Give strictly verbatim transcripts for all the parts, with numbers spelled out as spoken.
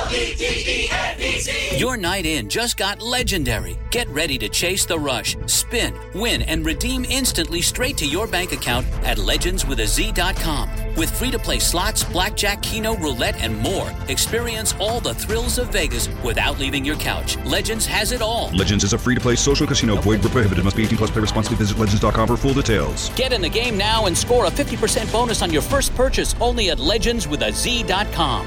L E D E N E Z. Your night in just got legendary. Get ready to chase the rush, spin, win, and redeem instantly straight to your bank account at legends with a z dot com. With free-to-play slots, blackjack, keno, roulette, and more, experience all the thrills of Vegas without leaving your couch. Legends has it all. Legends is a free-to-play social casino. Void where prohibited. Must be eighteen plus. Play responsibly. Visit legends dot com for full details. Get in the game now and score a fifty percent bonus on your first purchase only at legends with a z dot com.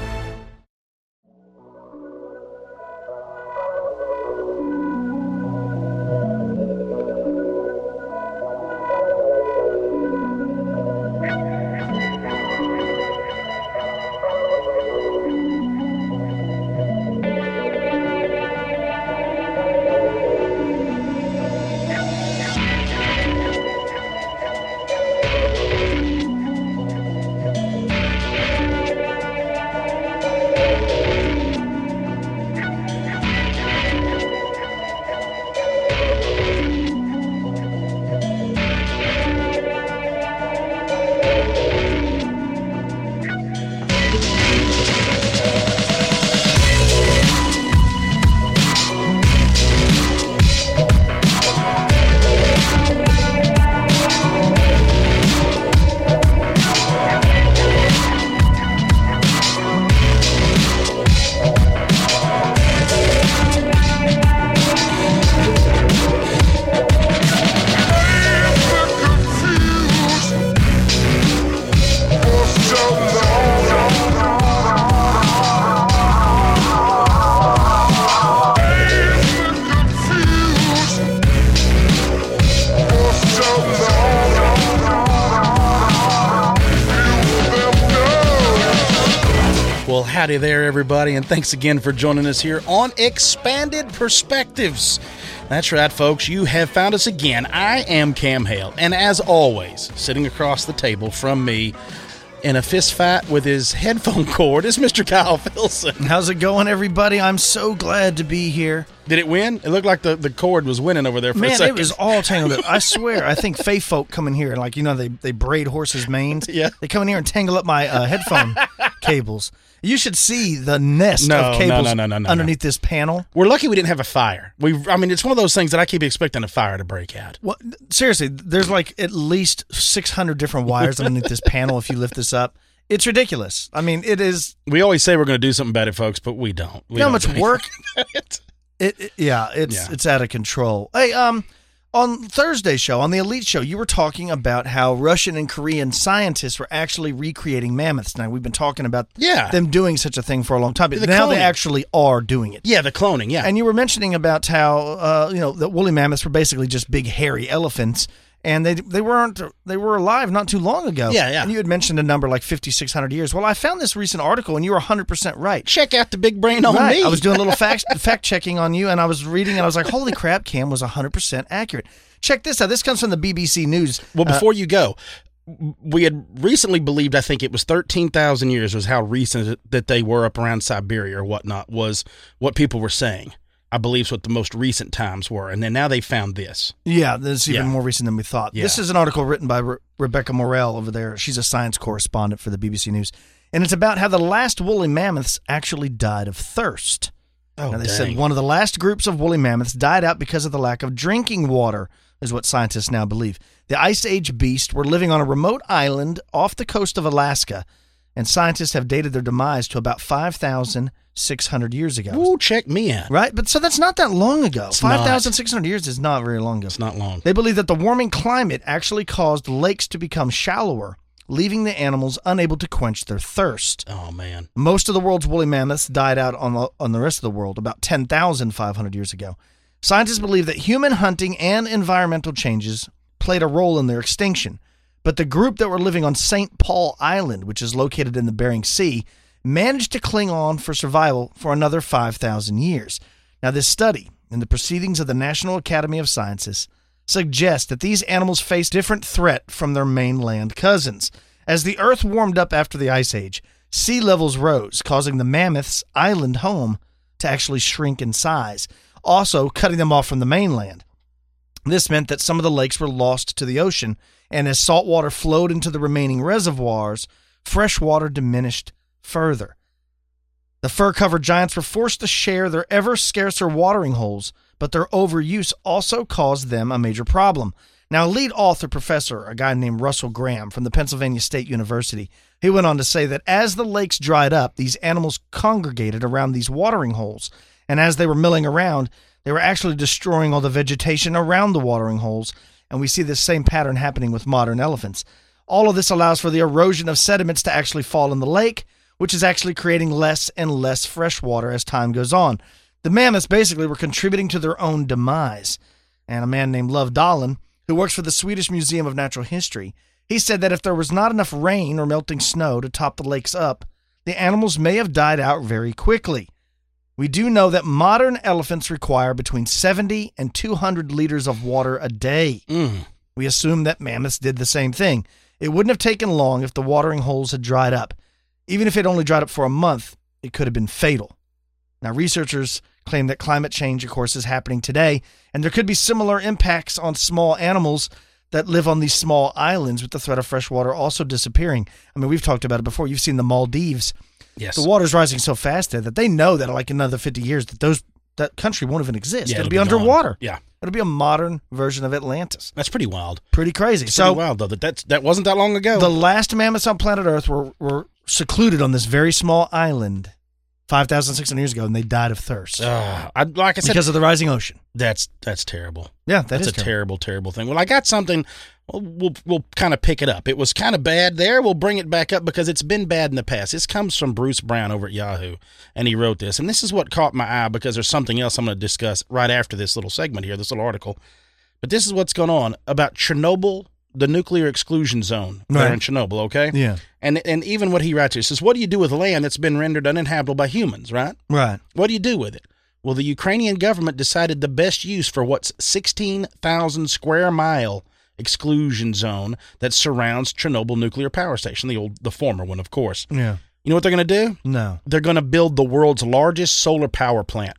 Howdy there, everybody, and thanks again for joining us here on Expanded Perspectives. That's right, folks. You have found us again. I am Cam Hale, and as always, sitting across the table from me in a fist fight with his headphone cord is Mister Kyle Filson. How's it going, everybody? I'm so glad to be here. Did it win? It looked like the, the cord was winning over there for Man, a second. it was all tangled up. I swear, I think Fae folk come in here, and like, you know, they, they braid horses' manes. Yeah. They come in here and tangle up my uh, headphone cables. You should see the nest no, of cables no, no, no, no, underneath no. this panel. We're lucky we didn't have a fire. We, I mean, it's one of those things that I keep expecting a fire to break out. Well, seriously, there's like at least six hundred different wires underneath this panel if you lift this up. It's ridiculous. I mean, it is. We always say we're going to do something about it, folks, but we don't. We you know how don't much work? it, it, yeah, it's Yeah. it's out of control. Hey, um, on Thursday's show, on the Elite Show, you were talking about how Russian and Korean scientists were actually recreating mammoths. Now, we've been talking about Yeah. them doing such a thing for a long time, but The now cloning. they actually are doing it. Yeah, the cloning, yeah. And you were mentioning about how uh, you know, the woolly mammoths were basically just big hairy elephants, and they they weren't they were alive not too long ago. Yeah, yeah. And you had mentioned a number like fifty-six hundred years. Well, I found this recent article, and you were one hundred percent right. Check out the big brain on Right. me. I was doing a little fact fact checking on you, and I was reading, and I was like, "Holy crap, Cam was one hundred percent accurate." Check this out. This comes from the B B C News. Well, Uh, before you go, we had recently believed, I think it was thirteen thousand years was how recent that they were up around Siberia or whatnot, was what people were saying. I believe is what the most recent times were. And then now they found this. Yeah, this is even Yeah. more recent than we thought. Yeah. This is an article written by Re- Rebecca Morell over there. She's a science correspondent for the B B C News. And it's about how the last woolly mammoths actually died of thirst. Oh, now, they dang. said one of the last groups of woolly mammoths died out because of the lack of drinking water, is what scientists now believe. The Ice Age beasts were living on a remote island off the coast of Alaska, and scientists have dated their demise to about five thousand six hundred years ago. Ooh, check me out. Right? But so that's not that long ago. It's not. five thousand six hundred years is not very long ago. It's not long. They believe that the warming climate actually caused lakes to become shallower, leaving the animals unable to quench their thirst. Oh, man. Most of the world's woolly mammoths died out on the, on the rest of the world about ten thousand five hundred years ago. Scientists believe that human hunting and environmental changes played a role in their extinction, but the group that were living on Saint Paul Island, which is located in the Bering Sea, managed to cling on for survival for another five thousand years. Now, this study in the Proceedings of the National Academy of Sciences suggests that these animals face different threat from their mainland cousins. As the Earth warmed up after the Ice Age, sea levels rose, causing the mammoths' island home to actually shrink in size, also cutting them off from the mainland. This meant that some of the lakes were lost to the ocean, and as salt water flowed into the remaining reservoirs, fresh water diminished further. The fur-covered giants were forced to share their ever-scarcer watering holes, but their overuse also caused them a major problem. Now, a lead author professor, a guy named Russell Graham from the Pennsylvania State University, he went on to say that as the lakes dried up, these animals congregated around these watering holes, and as they were milling around, they were actually destroying all the vegetation around the watering holes, and we see this same pattern happening with modern elephants. All of this allows for the erosion of sediments to actually fall in the lake, which is actually creating less and less fresh water as time goes on. The mammoths basically were contributing to their own demise. And a man named Love Dahlin, who works for the Swedish Museum of Natural History, he said that if there was not enough rain or melting snow to top the lakes up, the animals may have died out very quickly. We do know that modern elephants require between seventy and two hundred liters of water a day. Mm. We assume that mammoths did the same thing. It wouldn't have taken long if the watering holes had dried up. Even if it only dried up for a month, it could have been fatal. Now, researchers claim that climate change, of course, is happening today, and there could be similar impacts on small animals that live on these small islands with the threat of fresh water also disappearing. I mean, we've talked about it before. You've seen the Maldives. Yes. The water's rising so fast there that they know that like another fifty years that those that country won't even exist. Yeah, it'll, it'll be, be underwater. gone. Yeah. It'll be a modern version of Atlantis. That's pretty wild. Pretty crazy. It's so pretty wild, though. That that's, that wasn't that long ago. The last mammoths on planet Earth were, were secluded on this very small island five thousand six hundred years ago, and they died of thirst. Uh, I, like I said, because of the rising ocean. That's that's terrible. Yeah, that that's is a terrible. terrible, terrible thing. Well, I got something. We'll we'll, we'll kind of pick it up. It was kind of bad there. We'll bring it back up because it's been bad in the past. This comes from Bruce Brown over at Yahoo, and he wrote this. And this is what caught my eye because there's something else I'm going to discuss right after this little segment here, this little article. But this is what's going on about Chernobyl, the nuclear exclusion zone Right. there in Chernobyl, okay? Yeah. And and even what he writes here says, what do you do with land that's been rendered uninhabitable by humans, right? Right. What do you do with it? Well, the Ukrainian government decided the best use for what's sixteen thousand square mile exclusion zone that surrounds Chernobyl nuclear power station, the old, the former one, of course. Yeah. You know what they're going to do? No. They're going to build the world's largest solar power plant.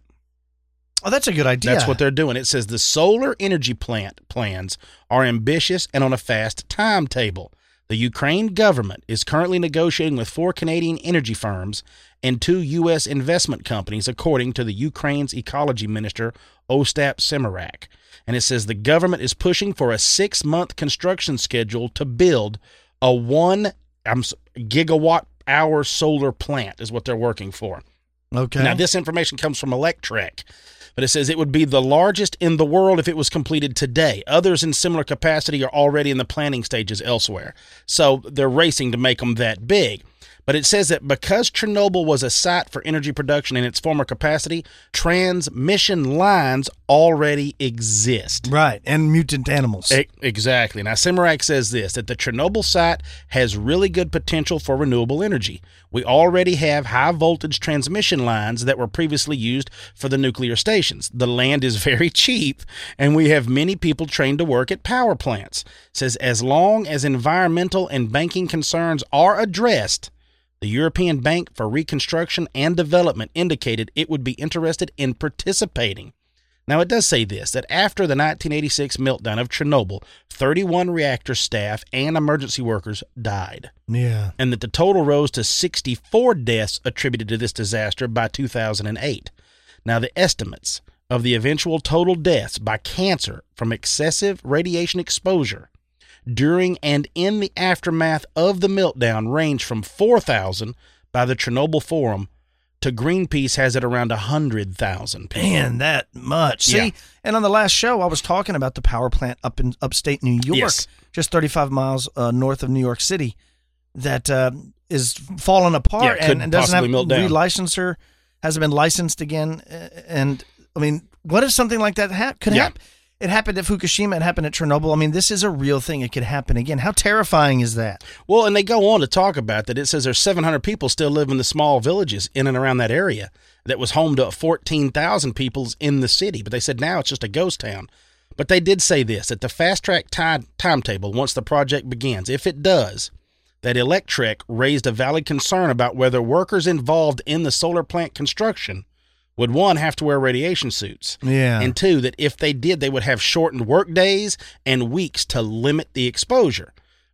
Oh, that's a good idea. That's what they're doing. It says the solar energy plant plans are ambitious and on a fast timetable. The Ukraine government is currently negotiating with four Canadian energy firms and two U S investment companies, according to the Ukraine's ecology minister, Ostap Semirak. And it says the government is pushing for a six-month construction schedule to build a one um, gigawatt hour solar plant is what they're working for. Okay. Now, this information comes from Electrek, but it says it would be the largest in the world if it was completed today. Others in similar capacity are already in the planning stages elsewhere. So they're racing to make them that big. But it says that because Chernobyl was a site for energy production in its former capacity, transmission lines already exist. Right, and mutant animals. E- exactly. Now, Semirak says this, that the Chernobyl site has really good potential for renewable energy. We already have high-voltage transmission lines that were previously used for the nuclear stations. The land is very cheap, and we have many people trained to work at power plants. It says as long as environmental and banking concerns are addressed, the European Bank for Reconstruction and Development indicated it would be interested in participating. Now, it does say this, that after the nineteen eighty-six meltdown of Chernobyl, thirty-one reactor staff and emergency workers died. Yeah. And that the total rose to sixty-four deaths attributed to this disaster by two thousand eight. Now, the estimates of the eventual total deaths by cancer from excessive radiation exposure during and in the aftermath of the meltdown range from four thousand by the Chernobyl Forum to Greenpeace has it around one hundred thousand people. Man, that much. See, Yeah. and on the last show, I was talking about the power plant up in upstate New York, Yes. just thirty-five miles uh, north of New York City, that uh, is falling apart Yeah, and, could and doesn't have possibly melt down. relicenser, hasn't been licensed again. uh, And, I mean, what if something like that hap- could Yeah. happen? It happened at Fukushima. It happened at Chernobyl. I mean, this is a real thing. It could happen again. How terrifying is that? Well, and they go on to talk about that. It says there's seven hundred people still live in the small villages in and around that area that was home to fourteen thousand people in the city. But they said now it's just a ghost town. But they did say this, that the fast-track time, timetable, once the project begins, if it does, that Electrek raised a valid concern about whether workers involved in the solar plant construction would, one, have to wear radiation suits, Yeah. and two, that if they did, they would have shortened work days and weeks to limit the exposure.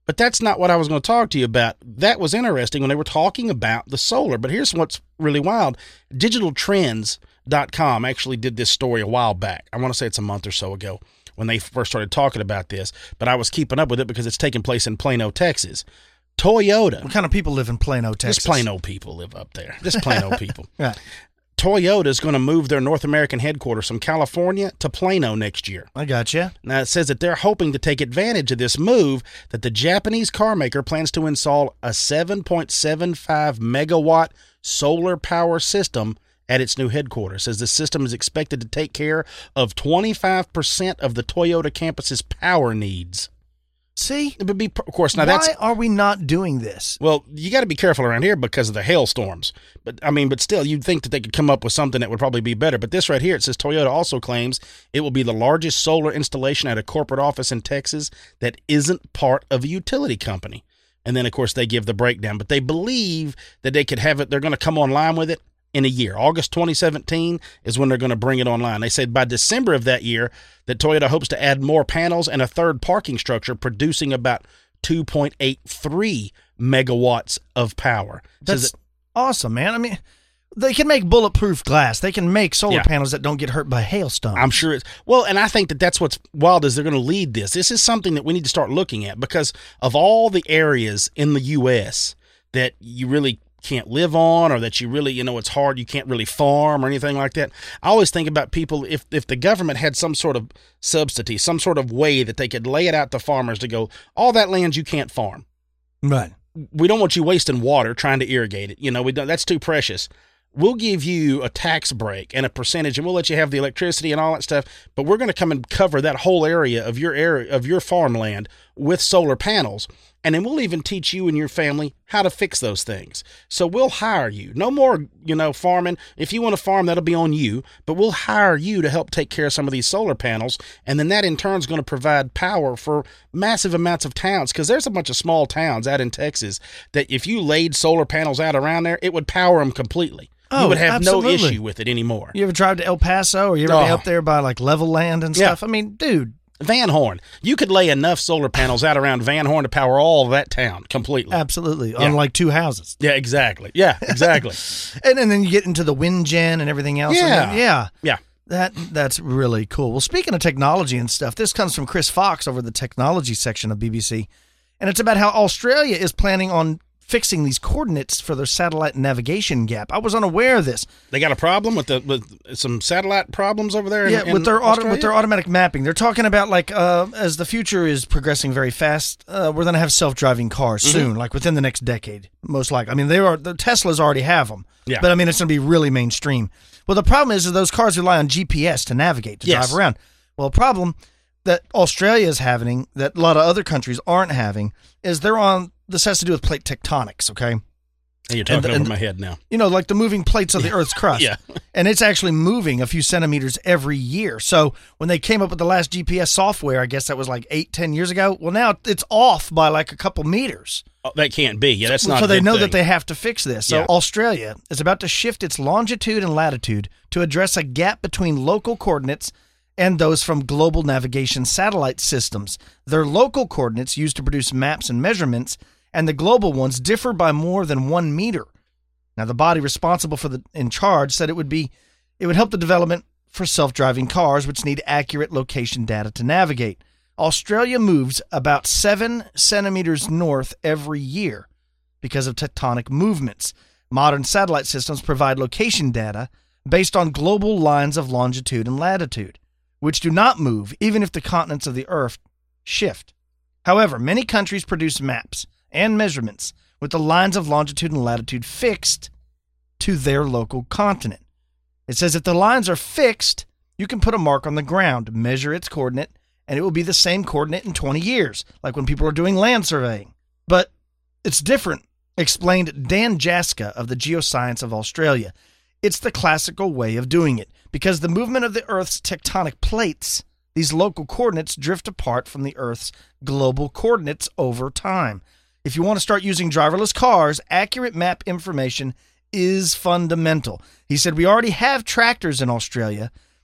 But that's not what I was going to talk to you about. That was interesting when they were talking about the solar. But here's what's really wild. digital trends dot com actually did this story a while back. I want to say it's a month or so ago when they first started talking about this. But I was keeping up with it because it's taking place in Plano, Texas. Toyota. What kind of people live in Plano, Texas? Just Plano people live up there. Just Plano people. Right. Toyota is going to move their North American headquarters from California to Plano next year. I gotcha. Now, it says that they're hoping to take advantage of this move, that the Japanese car maker plans to install a seven point seven five megawatt solar power system at its new headquarters. It says the system is expected to take care of twenty-five percent of the Toyota campus's power needs. See? It would be, of course, now Why that's... are we not doing this? Well, you got to be careful around here because of the hailstorms. But I mean, but still, you'd think that they could come up with something that would probably be better. But this right here, it says Toyota also claims it will be the largest solar installation at a corporate office in Texas that isn't part of a utility company. And then, of course, they give the breakdown. But they believe that they could have it, they're going to come online with it in a year. August twenty seventeen is when they're going to bring it online. They said by December of that year that Toyota hopes to add more panels and a third parking structure, producing about two point eight three megawatts of power. That's that, awesome, man. I mean, they can make bulletproof glass. They can make solar yeah. panels that don't get hurt by hailstones. I'm sure it's well, and I think that that's what's wild is they're going to lead this. This is something that we need to start looking at because of all the areas in the U S that you really can't live on, or that you really, you know, it's hard, you can't really farm or anything like that. I always think about people, if if the government had some sort of subsidy, some sort of way that they could lay it out to farmers to go, all that land you can't farm. Right. We don't want you wasting water trying to irrigate it. You know, we don't, that's too precious. We'll give you a tax break and a percentage, and we'll let you have the electricity and all that stuff, but we're going to come and cover that whole area of your area of your farmland with solar panels. And then we'll even teach you and your family how to fix those things. So we'll hire you. No more, you know, farming. If you want to farm, that'll be on you. But we'll hire you to help take care of some of these solar panels. And then that in turn is going to provide power for massive amounts of towns. Because there's a bunch of small towns out in Texas that if you laid solar panels out around there, it would power them completely. Oh, you would have absolutely. no issue with it anymore. You ever drive to El Paso, or you ever Oh. be up there by like Level Land and stuff? Yeah. I mean, dude. Van Horn. You could lay enough solar panels out around Van Horn to power all of that town completely. Absolutely. Yeah. On like two houses. Yeah, exactly. Yeah, exactly. and, and then you get into the wind gen and everything else. Yeah. And then, yeah. Yeah. That That's really cool. Well, speaking of technology and stuff, this comes from Chris Fox over the technology section of B B C. And it's about how Australia is planning on fixing these coordinates for their satellite navigation gap. I was unaware of this. They got a problem with the with some satellite problems over there. In, Yeah, in with their auto, Australia? with their automatic mapping, they're talking about like uh, as the future is progressing very fast, uh, we're going to have self-driving cars Mm-hmm. soon, like within the next decade, most likely. I mean, they are the Teslas already have them, Yeah. but I mean it's going to be really mainstream. Well, the problem is that those cars rely on G P S to navigate to Yes. drive around. Well, a problem that Australia is having that a lot of other countries aren't having is they're on. This has to do with plate tectonics. Okay. Hey, you're talking and- over and- my head now. You know, like the moving plates of the Earth's crust. Yeah. And it's actually moving a few centimeters every year. So when they came up with the last G P S software, I guess that was like eight, ten years ago. Well, now it's off by like a couple meters. Oh, that can't be. Yeah, that's not. So a they good know thing. that they have to fix this. So Yeah. Australia is about to shift its longitude and latitude to address a gap between local coordinates and those from global navigation satellite systems. Their local coordinates used to produce maps and measurements, and the global ones differ by more than one meter. Now, the body responsible for the in charge said it would be it would help the development for self-driving cars, which need accurate location data to navigate. Australia moves about seven centimeters north every year because of tectonic movements. Modern satellite systems provide location data based on global lines of longitude and latitude, which do not move even if the continents of the Earth shift. However, many countries produce maps and measurements with the lines of longitude and latitude fixed to their local continent. It says if the lines are fixed, you can put a mark on the ground, measure its coordinate, and it will be the same coordinate in twenty years, like when people are doing land surveying. But it's different, explained Dan Jaska of the Geoscience of Australia. It's the classical way of doing it, because the movement of the Earth's tectonic plates, these local coordinates drift apart from the Earth's global coordinates over time. If you want to start using driverless cars, accurate map information is fundamental. He said, we already have tractors in Australia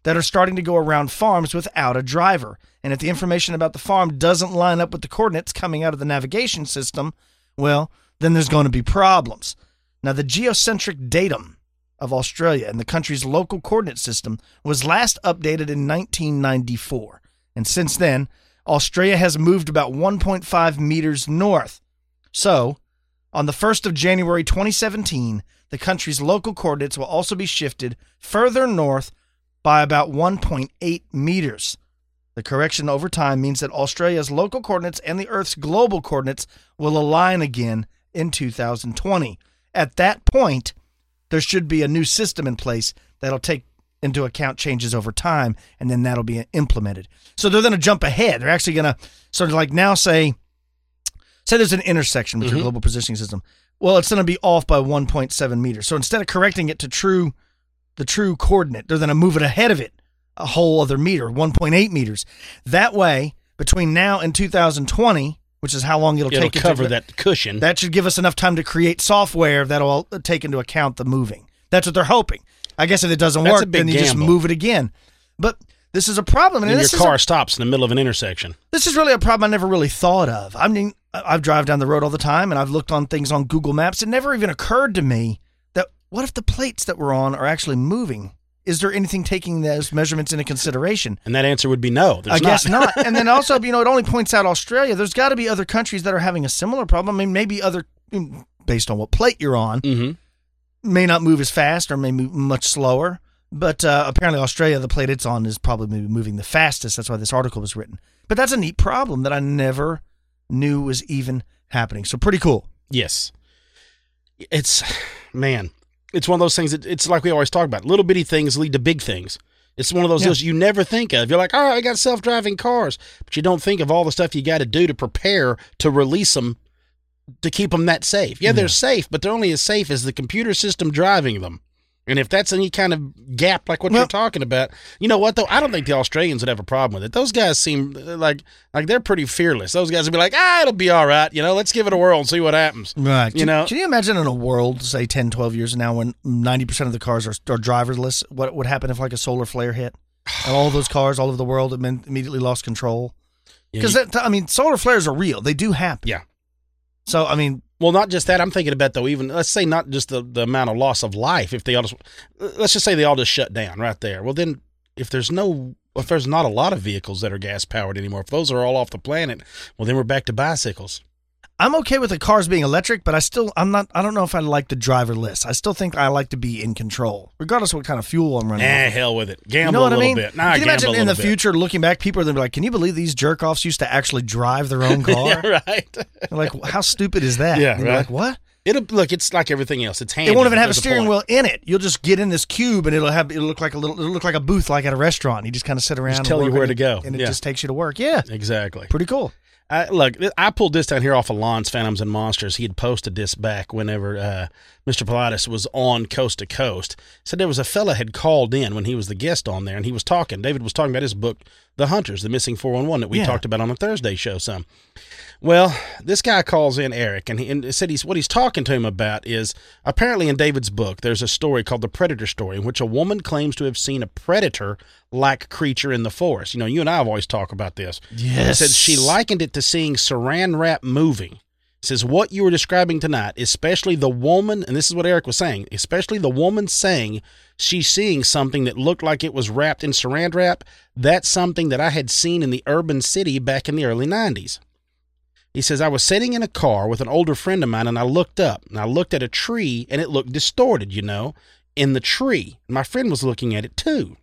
that are starting to go around farms without a driver. And if the information about the farm doesn't line up with the coordinates coming out of the navigation system, well, then there's going to be problems. Now, the geocentric datum of Australia and the country's local coordinate system was last updated in nineteen ninety-four. And since then, Australia has moved about one point five meters north. So, on the first of January twenty seventeen, the country's local coordinates will also be shifted further north by about one point eight meters. The correction over time means that Australia's local coordinates and the Earth's global coordinates will align again in two thousand twenty. At that point, there should be a new system in place that'll take into account changes over time, and then that'll be implemented. So they're going to jump ahead. They're actually going to sort of like now say, say there's an intersection with mm-hmm. your global positioning system. Well, it's going to be off by one point seven meters. So instead of correcting it to true, the true coordinate, they're going to move it ahead of it a whole other meter, one point eight meters. That way, between now and two thousand twenty, which is how long it'll, it'll take to cover to, that cushion. That should give us enough time to create software that'll take into account the moving. That's what they're hoping. I guess if it doesn't That's work, then you gamble. just move it again. But this is a problem. And, and your this car is a, stops in the middle of an intersection. This is really a problem I never really thought of. I mean, I drive down the road all the time, and I've looked on things on Google Maps. It never even occurred to me that what if the plates that we're on are actually moving? Is there anything taking those measurements into consideration? And that answer would be no. There's I not. guess not. And then also, you know, it only points out Australia. There's got to be other countries that are having a similar problem. I mean, maybe other, based on what plate you're on, mm-hmm. may not move as fast or may move much slower. But uh, apparently Australia, the plate it's on, is probably moving the fastest. That's why this article was written. But that's a neat problem that I never knew was even happening. So pretty cool. Yes. It's, man, it's one of those things that it's like we always talk about. Little bitty things lead to big things. It's one of those yeah. deals you never think of. You're like, all right, I got self-driving cars. But you don't think of all the stuff you got to do to prepare to release them to keep them that safe. Yeah, they're yeah. safe, but they're only as safe as the computer system driving them. And if that's any kind of gap like what well, you're talking about, you know what, though? I don't think the Australians would have a problem with it. Those guys seem like like they're pretty fearless. Those guys would be like, ah, it'll be all right. You know, let's give it a whirl and see what happens. Right. You can, know? Can you imagine in a world, say ten, twelve years from now, when ninety percent of the cars are, are driverless, what would happen if like a solar flare hit? And all those cars all over the world immediately lost control? Because, yeah, I mean, solar flares are real. They do happen. Yeah. So, I mean... Well, not just that. I'm thinking about, though, even, let's say not just the, the amount of loss of life. If they all just, let's just say they all just shut down right there. Well, then if there's no, if there's not a lot of vehicles that are gas powered anymore, if those are all off the planet, well, then we're back to bicycles. I'm okay with the cars being electric, but I still, I'm not, I don't know if I like the driverless. I still think I like to be in control, regardless of what kind of fuel I'm running. Eh, hell with it. Gamble you know what a little I mean? bit. Nah, can you imagine in the bit. future, looking back, people are going to be like, can you believe these jerk-offs used to actually drive their own car? Yeah, right. They're like, how stupid is that? Yeah, and right. like, what? It'll look. It's like everything else. It's handy. It won't even have a There's steering a wheel in it. You'll just get in this cube, and it'll have it'll look like a little. It'll look like a booth, like at a restaurant. You just kind of sit around, just tell and you work where and to it, go, and it yeah. just takes you to work. Yeah, exactly. Pretty cool. I, look, I pulled this down here off of Lon's Phantoms and Monsters. He had posted this back whenever uh, Mister Pilatus was on Coast to Coast. Said there was a fella had called in when he was the guest on there, and he was talking. David was talking about his book, The Hunters, The Missing four one one, that we yeah. talked about on the Thursday show some. Well, this guy calls in, Eric, and he and said he's what he's talking to him about is apparently in David's book, there's a story called The Predator Story, in which a woman claims to have seen a predator-like creature in the forest. You know, you and I have always talked about this. Yes. He said she likened it to seeing Saran wrap moving. Says what you were describing tonight, especially the woman, and this is what Eric was saying, especially the woman saying she's seeing something that looked like it was wrapped in Saran wrap, that's something that I had seen in the urban city back in the early nineties. He says, I was sitting in a car with an older friend of mine, and I looked up, and I looked at a tree, and it looked distorted, you know, in the tree. My friend was looking at it, too.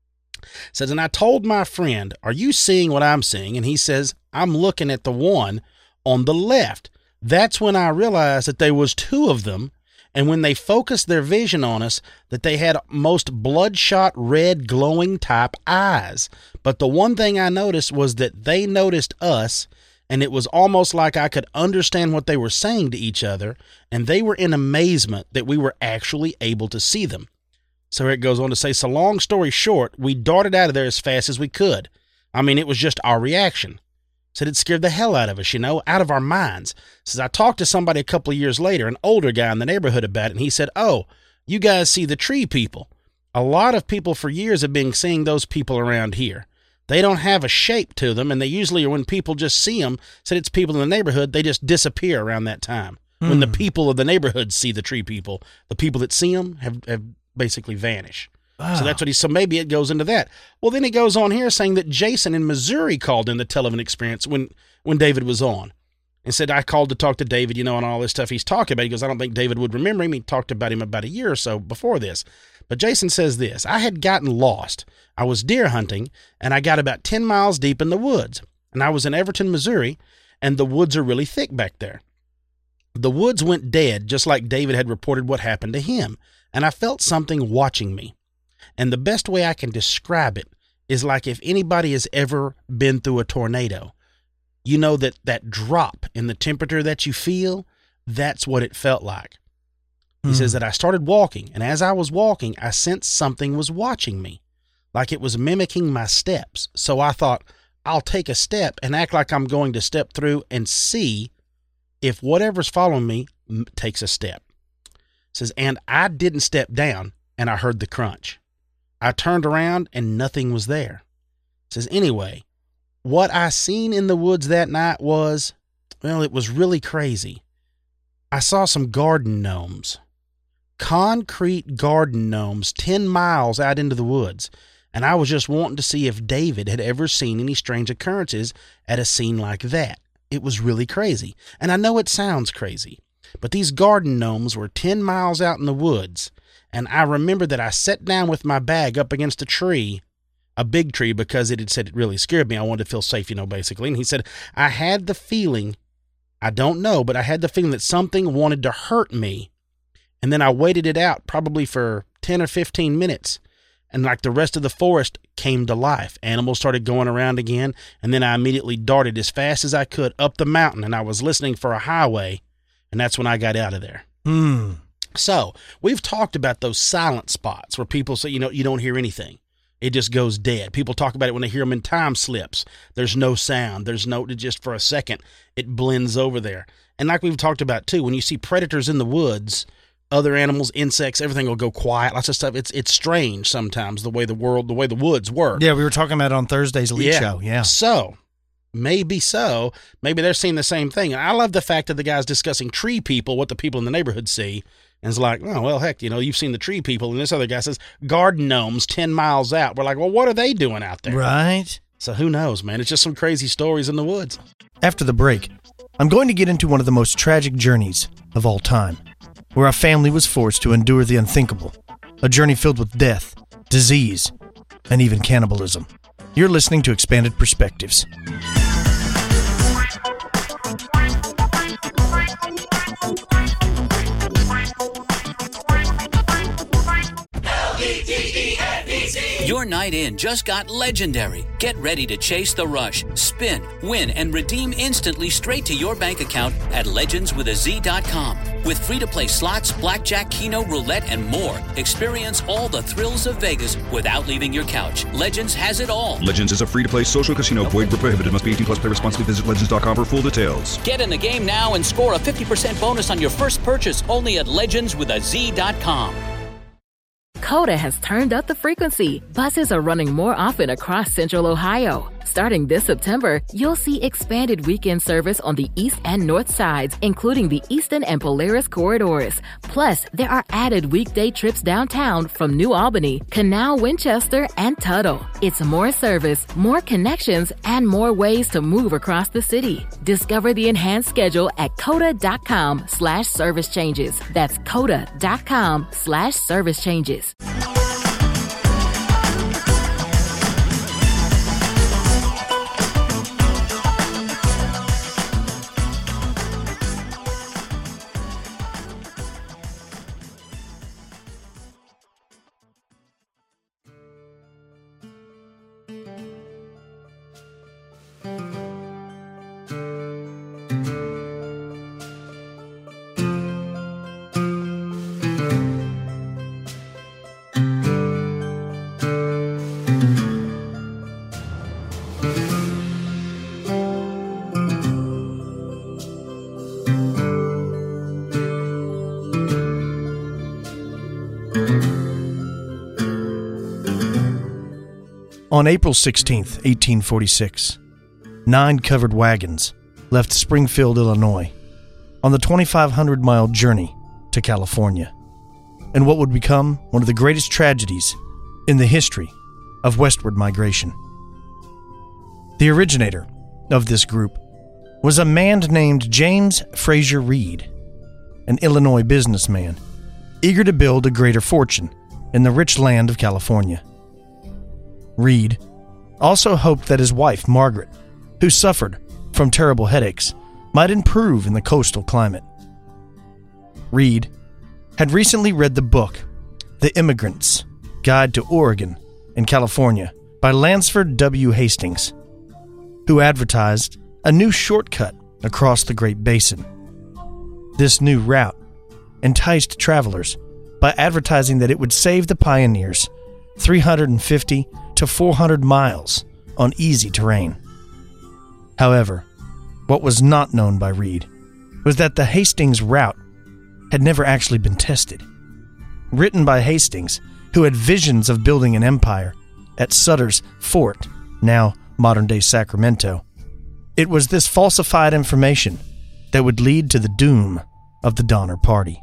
Says, and I told my friend, are you seeing what I'm seeing? And he says, I'm looking at the one on the left. That's when I realized that there was two of them, and when they focused their vision on us, that they had most bloodshot red glowing type eyes. But the one thing I noticed was that they noticed us, and it was almost like I could understand what they were saying to each other, and they were in amazement that we were actually able to see them. So Eric goes on to say, so long story short, we darted out of there as fast as we could. I mean, it was just our reaction. Said it scared the hell out of us, you know, out of our minds. Says I talked to somebody a couple of years later, an older guy in the neighborhood about it, and he said, oh, you guys see the tree people. A lot of people for years have been seeing those people around here. They don't have a shape to them, and they usually are when people just see them, said it's people in the neighborhood, they just disappear around that time. Mm. When the people of the neighborhood see the tree people, the people that see them have, have basically vanished. Wow. So that's what he, so maybe it goes into that. Well, then he goes on here saying that Jason in Missouri called in to tell of an experience when, when David was on and said, I called to talk to David, you know, and all this stuff he's talking about. He goes, I don't think David would remember him. He talked about him about a year or so before this. But Jason says this, I had gotten lost. I was deer hunting, and I got about ten miles deep in the woods. And I was in Everton, Missouri, and the woods are really thick back there. The woods went dead, just like David had reported what happened to him. And I felt something watching me. And the best way I can describe it is like if anybody has ever been through a tornado, you know that that drop in the temperature that you feel, that's what it felt like. He mm. says that I started walking, and as I was walking, I sensed something was watching me, like it was mimicking my steps. So I thought, I'll take a step and act like I'm going to step through and see if whatever's following me m- takes a step. He says, and I didn't step down, and I heard the crunch. I turned around, and nothing was there. He says, anyway, what I seen in the woods that night was, well, it was really crazy. I saw some garden gnomes. Concrete garden gnomes ten miles out into the woods, and I was just wanting to see if David had ever seen any strange occurrences at a scene like that. It was really crazy, and I know it sounds crazy, but these garden gnomes were ten miles out in the woods, and I remember that I sat down with my bag up against a tree, a big tree, because it had said it really scared me. I wanted to feel safe, you know, basically, and he said, I had the feeling, I don't know, but I had the feeling that something wanted to hurt me. And then I waited it out probably for ten or fifteen minutes. And like the rest of the forest came to life. Animals started going around again. And then I immediately darted as fast as I could up the mountain. And I was listening for a highway. And that's when I got out of there. Hmm. So we've talked about those silent spots where people say, you know, you don't hear anything. It just goes dead. People talk about it when they hear them in time slips. There's no sound. There's no, just for a second, it blends over there. And like we've talked about too, when you see predators in the woods, other animals, insects, everything will go quiet. Lots of stuff. It's it's strange sometimes the way the world, the way the woods work. Yeah, we were talking about it on Thursday's Elite yeah. Show. Yeah. So maybe so. Maybe they're seeing the same thing. And I love the fact that the guy's discussing tree people, what the people in the neighborhood see. And it's like, oh, well, heck, you know, you've seen the tree people. And this other guy says garden gnomes ten miles out. We're like, well, what are they doing out there? Right. So who knows, man? It's just some crazy stories in the woods. After the break, I'm going to get into one of the most tragic journeys of all time, where a family was forced to endure the unthinkable, a journey filled with death, disease, and even cannibalism. You're listening to Expanded Perspectives. Your night in just got legendary. Get ready to chase the rush, spin, win, and redeem instantly straight to your bank account at legends with a z dot com. With free-to-play slots, blackjack, keno, roulette, and more, experience all the thrills of Vegas without leaving your couch. Legends has it all. Legends is a free-to-play social casino. Void where prohibited. Must be eighteen plus. Play responsibly. Visit legends dot com for full details. Get in the game now and score a fifty percent bonus on your first purchase only at legends with a z dot com. Coda has turned up the frequency. Buses are running more often across Central Ohio. Starting this September, you'll see expanded weekend service on the east and north sides, including the Eastern and Polaris corridors. Plus, there are added weekday trips downtown from New Albany, Canal, Winchester, and Tuttle. It's more service, more connections, and more ways to move across the city. Discover the enhanced schedule at coda.com slash service changes. That's coda.com slash service changes. On April sixteenth, eighteen forty-six, nine covered wagons left Springfield, Illinois, on the twenty-five hundred mile journey to California, and what would become one of the greatest tragedies in the history of westward migration. The originator of this group was a man named James Fraser Reed, an Illinois businessman eager to build a greater fortune in the rich land of California. Reed also hoped that his wife, Margaret, who suffered from terrible headaches, might improve in the coastal climate. Reed had recently read the book, The Immigrant's Guide to Oregon and California by Lansford W. Hastings, who advertised a new shortcut across the Great Basin. This new route enticed travelers by advertising that it would save the pioneers three hundred fifty to four hundred miles on easy terrain. However, what was not known by Reed was that the Hastings route had never actually been tested. Written by Hastings, who had visions of building an empire at Sutter's Fort, now modern-day Sacramento, it was this falsified information that would lead to the doom of the Donner Party.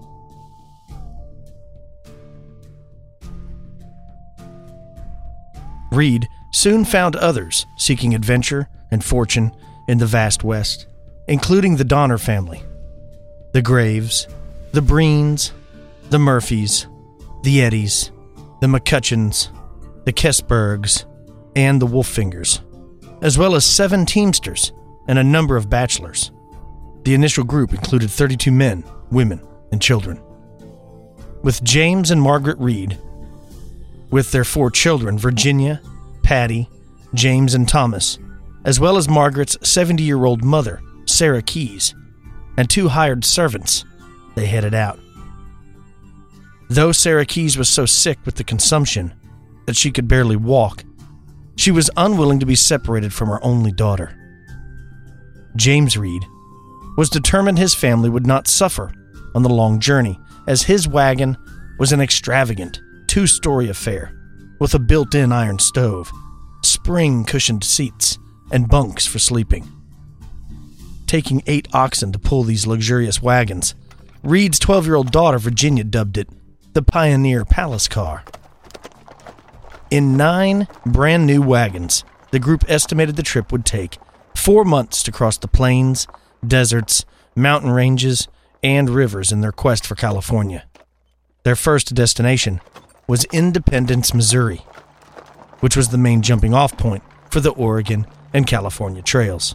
Reed soon found others seeking adventure and fortune in the vast West, including the Donner family, the Graves, the Breens, the Murphys, the Eddies, the McCutcheons, the Kessbergs, and the Wolffingers, as well as seven Teamsters and a number of bachelors. The initial group included thirty-two men, women, and children. With James and Margaret Reed, with their four children, Virginia, Patty, James, and Thomas, as well as Margaret's seventy-year-old mother, Sarah Keyes, and two hired servants, they headed out. Though Sarah Keyes was so sick with the consumption that she could barely walk, she was unwilling to be separated from her only daughter. James Reed was determined his family would not suffer on the long journey, as his wagon was an extravagant two-story affair with a built-in iron stove, spring-cushioned seats, and bunks for sleeping. Taking eight oxen to pull these luxurious wagons, Reed's twelve-year-old daughter Virginia dubbed it the Pioneer Palace Car. In nine brand-new wagons, the group estimated the trip would take four months to cross the plains, deserts, mountain ranges, and rivers in their quest for California. Their first destination was Independence, Missouri, which was the main jumping-off point for the Oregon and California trails.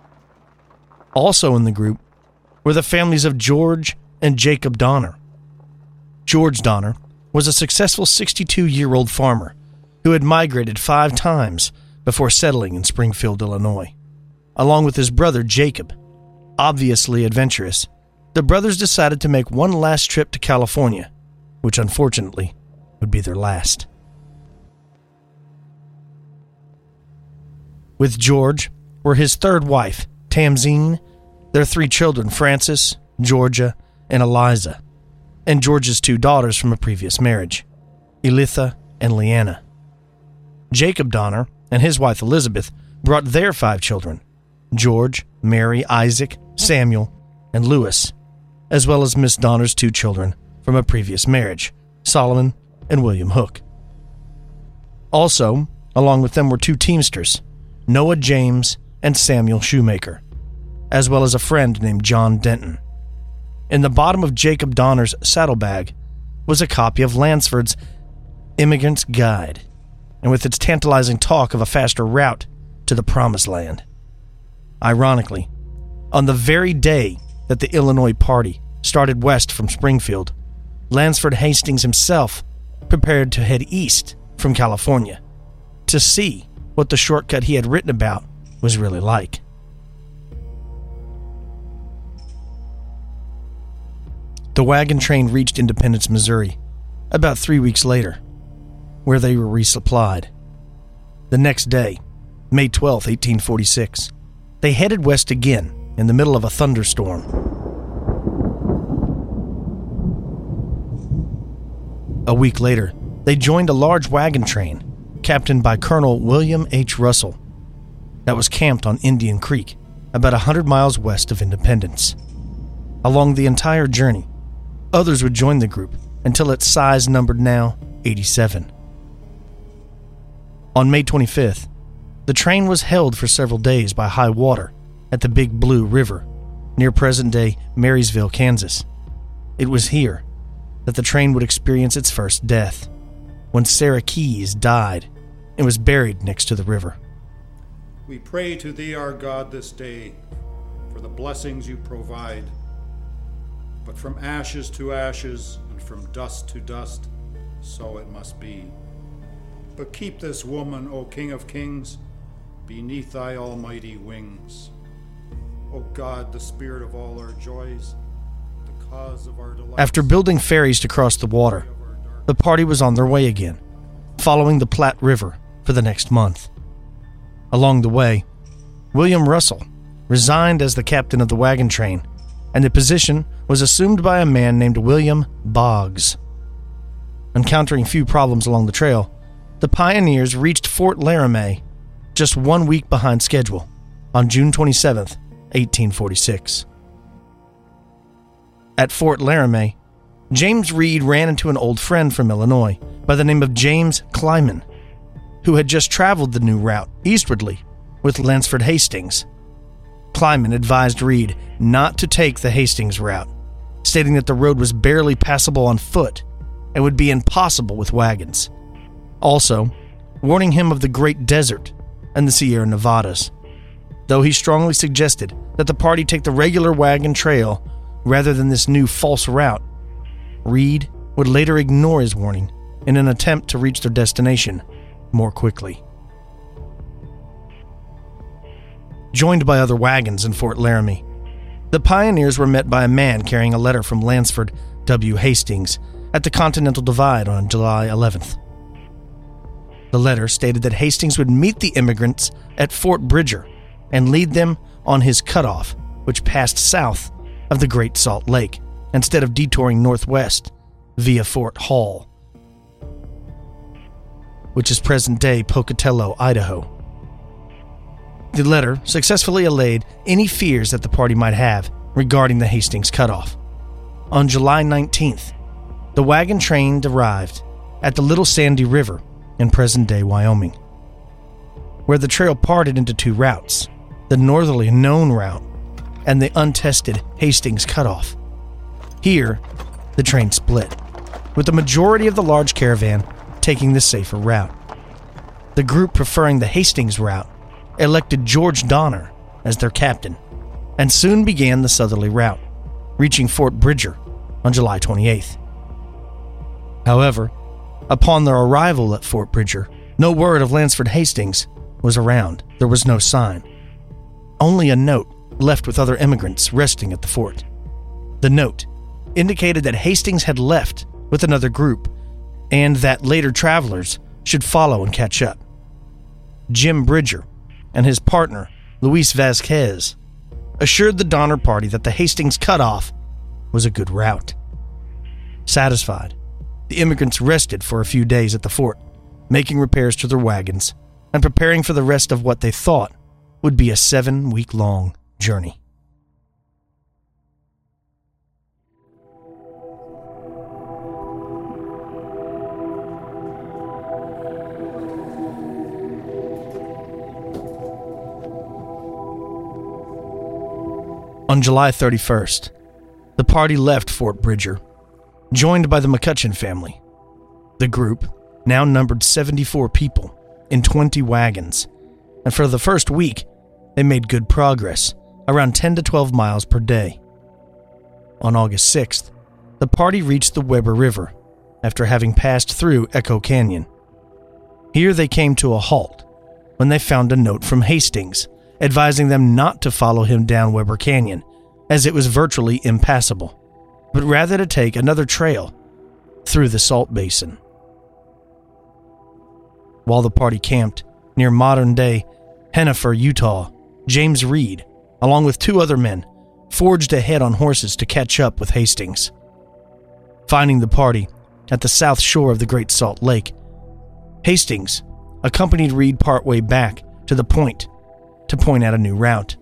Also in the group were the families of George and Jacob Donner. George Donner was a successful sixty-two-year-old farmer who had migrated five times before settling in Springfield, Illinois. Along with his brother Jacob, obviously adventurous, the brothers decided to make one last trip to California, which unfortunately would be their last. With George were his third wife, Tamzine, their three children, Francis, Georgia, and Eliza, and George's two daughters from a previous marriage, Elitha and Leanna. Jacob Donner and his wife Elizabeth brought their five children, George, Mary, Isaac, Samuel, and Louis, as well as Miss Donner's two children from a previous marriage, Solomon and William Hook. Also, along with them were two Teamsters, Noah James and Samuel Shoemaker, as well as a friend named John Denton. In the bottom of Jacob Donner's saddlebag was a copy of Lansford's Immigrant's Guide, and with its tantalizing talk of a faster route to the Promised Land. Ironically, on the very day that the Illinois Party started west from Springfield, Lansford Hastings himself prepared to head east from California to see what the shortcut he had written about was really like. The wagon train reached Independence, Missouri, about three weeks later, where they were resupplied. The next day, May twelfth, eighteen forty-six, they headed west again in the middle of a thunderstorm. A week later, they joined a large wagon train captained by Colonel William H. Russell, that was camped on Indian Creek, about one hundred miles west of Independence. Along the entire journey, others would join the group until its size numbered now eighty-seven. On May twenty-fifth, the train was held for several days by high water at the Big Blue River near present-day Marysville, Kansas. It was here that the train would experience its first death, when Sarah Keyes died and was buried next to the river. We pray to thee, our God, this day for the blessings you provide. But from ashes to ashes and from dust to dust, so it must be. But keep this woman, O King of Kings, beneath thy almighty wings. O God, the spirit of all our joys, the cause of our delights. After building ferries to cross the water, the party was on their way again, following the Platte River for the next month. Along the way, William Russell resigned as the captain of the wagon train, and the position was assumed by a man named William Boggs. Encountering few problems along the trail, the pioneers reached Fort Laramie just one week behind schedule on June twenty-seventh, eighteen forty-six. At Fort Laramie, James Reed ran into an old friend from Illinois by the name of James Clyman, who had just traveled the new route eastwardly with Lansford Hastings. Clyman advised Reed not to take the Hastings route, stating that the road was barely passable on foot and would be impossible with wagons. Also, warning him of the Great Desert and the Sierra Nevadas, though he strongly suggested that the party take the regular wagon trail rather than this new false route. Reed would later ignore his warning in an attempt to reach their destination more quickly. Joined by other wagons in Fort Laramie, the pioneers were met by a man carrying a letter from Lansford W. Hastings at the Continental Divide on July eleventh. The letter stated that Hastings would meet the immigrants at Fort Bridger and lead them on his cutoff, which passed south of the Great Salt Lake, instead of detouring northwest via Fort Hall, which is present-day Pocatello, Idaho. The letter successfully allayed any fears that the party might have regarding the Hastings cutoff. On July nineteenth, the wagon train arrived at the Little Sandy River in present-day Wyoming, where the trail parted into two routes, the northerly known route and the untested Hastings cutoff. Here, the train split, with the majority of the large caravan taking the safer route. The group preferring the Hastings route elected George Donner as their captain, and soon began the southerly route, reaching Fort Bridger on July twenty-eighth. However, upon their arrival at Fort Bridger, no word of Lansford Hastings was around. There was no sign. Only a note left with other immigrants resting at the fort. The note indicated that Hastings had left with another group, and that later travelers should follow and catch up. Jim Bridger and his partner, Luis Vasquez, assured the Donner Party that the Hastings cutoff was a good route. Satisfied, the immigrants rested for a few days at the fort, making repairs to their wagons and preparing for the rest of what they thought would be a seven-week-long journey. On July thirty-first, the party left Fort Bridger, joined by the McCutcheon family. The group now numbered seventy-four people in twenty wagons, and for the first week, they made good progress, around ten to twelve miles per day. On August sixth, the party reached the Weber River after having passed through Echo Canyon. Here they came to a halt when they found a note from Hastings advising them not to follow him down Weber Canyon, as it was virtually impassable, but rather to take another trail through the Salt Basin. While the party camped near modern-day Hennifer, Utah, James Reed, along with two other men, forged ahead on horses to catch up with Hastings. Finding the party at the south shore of the Great Salt Lake, Hastings accompanied Reed partway back to the point to point out a new route,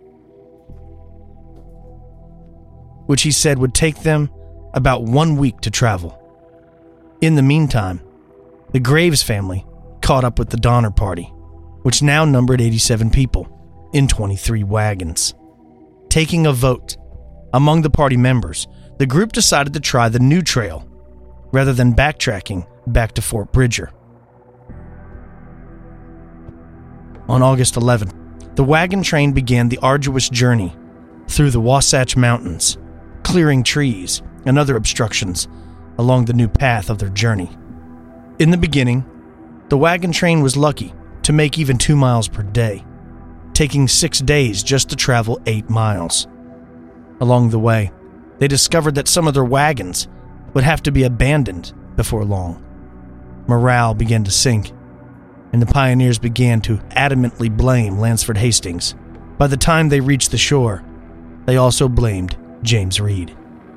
which he said would take them about one week to travel. In the meantime, the Graves family caught up with the Donner Party, which now numbered eighty-seven people in twenty-three wagons. Taking a vote among the party members, the group decided to try the new trail rather than backtracking back to Fort Bridger. On August eleventh, the wagon train began the arduous journey through the Wasatch Mountains, clearing trees and other obstructions along the new path of their journey. In the beginning, the wagon train was lucky to make even two miles per day, taking six days just to travel eight miles. Along the way, they discovered that some of their wagons would have to be abandoned before long. Morale began to sink, and the pioneers began to adamantly blame Lansford Hastings. By the time they reached the shore, they also blamed James Reed.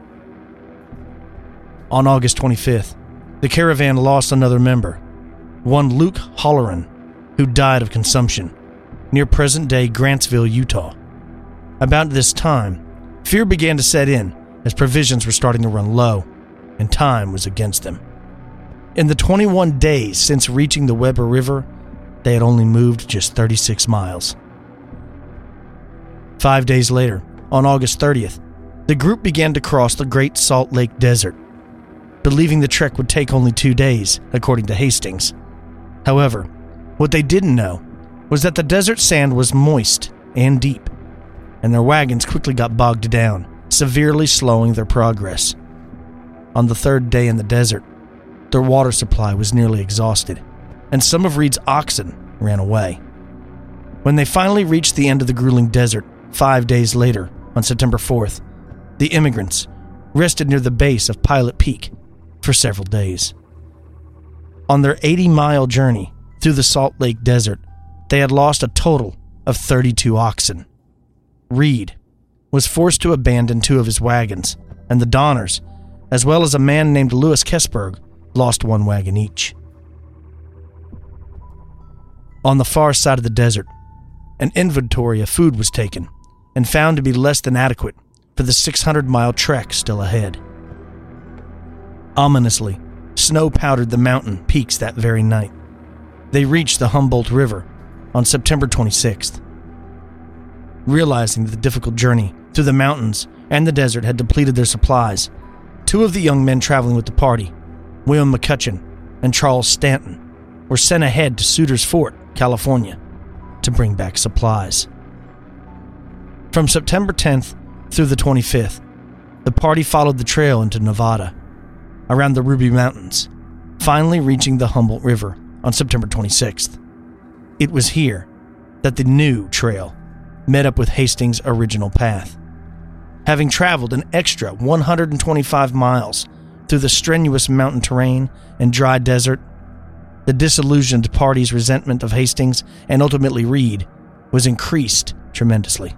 On August twenty-fifth, the caravan lost another member, one Luke Holleran, who died of consumption near present-day Grantsville, Utah. About this time, fear began to set in as provisions were starting to run low, and time was against them. In the twenty-one days since reaching the Weber River, they had only moved just thirty-six miles. Five days later, on August thirtieth, the group began to cross the Great Salt Lake Desert, believing the trek would take only two days, according to Hastings. However, what they didn't know was that the desert sand was moist and deep, and their wagons quickly got bogged down, severely slowing their progress. On the third day in the desert, their water supply was nearly exhausted, and some of Reed's oxen ran away. When they finally reached the end of the grueling desert, five days later, on September fourth, the immigrants rested near the base of Pilot Peak for several days. On their eighty-mile journey through the Salt Lake Desert, they had lost a total of thirty-two oxen. Reed was forced to abandon two of his wagons, and the Donners, as well as a man named Lewis Kessberg, lost one wagon each. On the far side of the desert, an inventory of food was taken and found to be less than adequate for the six hundred mile trek still ahead. Ominously, snow powdered the mountain peaks that very night. They reached the Humboldt River on September twenty-sixth. Realizing that the difficult journey through the mountains and the desert had depleted their supplies, two of the young men traveling with the party, William McCutcheon and Charles Stanton, were sent ahead to Sutter's Fort, California, to bring back supplies. From September tenth through the twenty-fifth, the party followed the trail into Nevada, around the Ruby Mountains, finally reaching the Humboldt River on September twenty-sixth. It was here that the new trail met up with Hastings' original path. Having traveled an extra one hundred twenty-five miles through the strenuous mountain terrain and dry desert, the disillusioned party's resentment of Hastings and ultimately Reed was increased tremendously.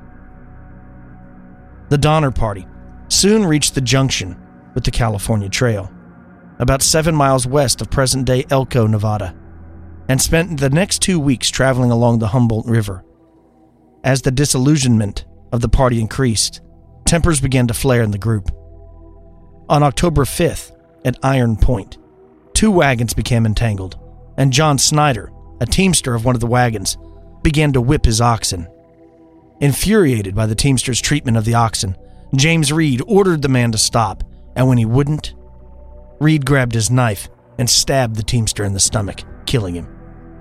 The Donner Party soon reached the junction with the California Trail, about seven miles west of present-day Elko, Nevada, and spent the next two weeks traveling along the Humboldt River. As the disillusionment of the party increased, tempers began to flare in the group. On October fifth, at Iron Point, two wagons became entangled, and John Snyder, a teamster of one of the wagons, began to whip his oxen. Infuriated by the teamster's treatment of the oxen, James Reed ordered the man to stop, and when he wouldn't, Reed grabbed his knife and stabbed the teamster in the stomach, killing him.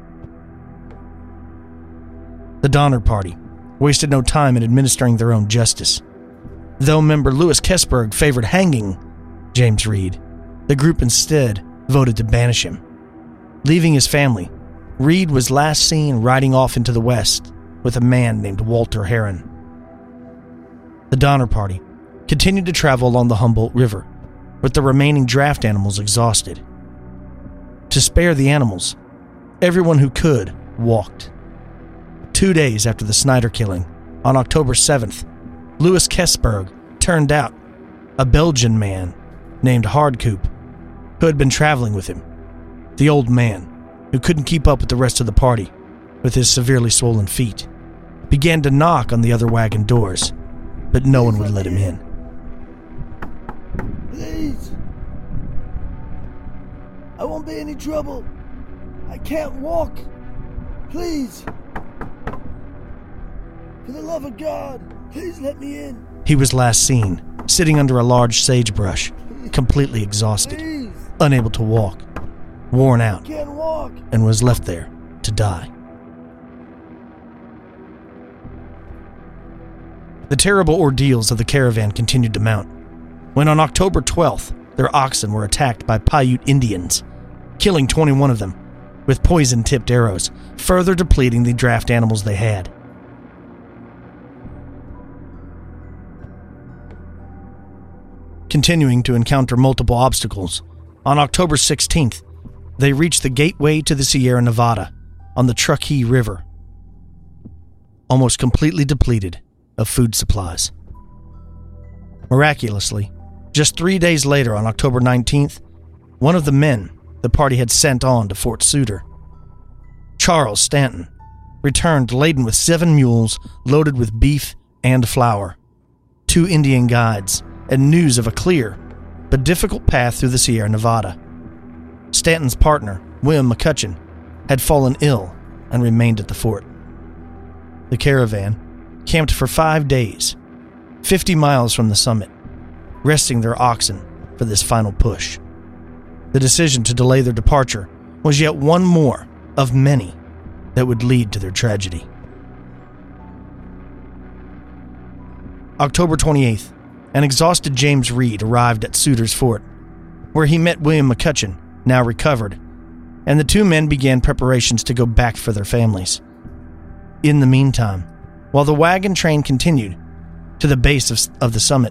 The Donner Party wasted no time in administering their own justice. Though member Lewis Kessberg favored hanging James Reed, the group instead voted to banish him. Leaving his family, Reed was last seen riding off into the west with a man named Walter Heron. The Donner Party continued to travel along the Humboldt River, with the remaining draft animals exhausted. To spare the animals, everyone who could walked. Two days after the Snyder killing, on October seventh, Lewis Kessberg turned out a Belgian man named Hardcoop, who had been traveling with him. The old man who couldn't keep up with the rest of the party with his severely swollen feet, began to knock on the other wagon doors, but no one would let him in. Please. I won't be any trouble. I can't walk. Please. For the love of God, please let me in. He was last seen sitting under a large sagebrush, completely exhausted, Please. unable to walk, worn out, I can't walk. and was left there to die. The terrible ordeals of the caravan continued to mount, when on October twelfth, their oxen were attacked by Paiute Indians, killing twenty-one of them with poison-tipped arrows, further depleting the draft animals they had. Continuing to encounter multiple obstacles, on October sixteenth, they reached the gateway to the Sierra Nevada on the Truckee River, almost completely depleted of food supplies. Miraculously, just three days later on October nineteenth, one of the men the party had sent on to Fort Sutter, Charles Stanton, returned laden with seven mules loaded with beef and flour, two Indian guides, and news of a clear but difficult path through the Sierra Nevada. Stanton's partner, William McCutcheon, had fallen ill and remained at the fort. The caravan camped for five days, fifty miles from the summit, resting their oxen for this final push. The decision to delay their departure was yet one more of many that would lead to their tragedy. October twenty-eighth, an exhausted James Reed arrived at Sutter's Fort, where he met William McCutcheon, now recovered, and the two men began preparations to go back for their families. In the meantime, while the wagon train continued to the base of, of the summit,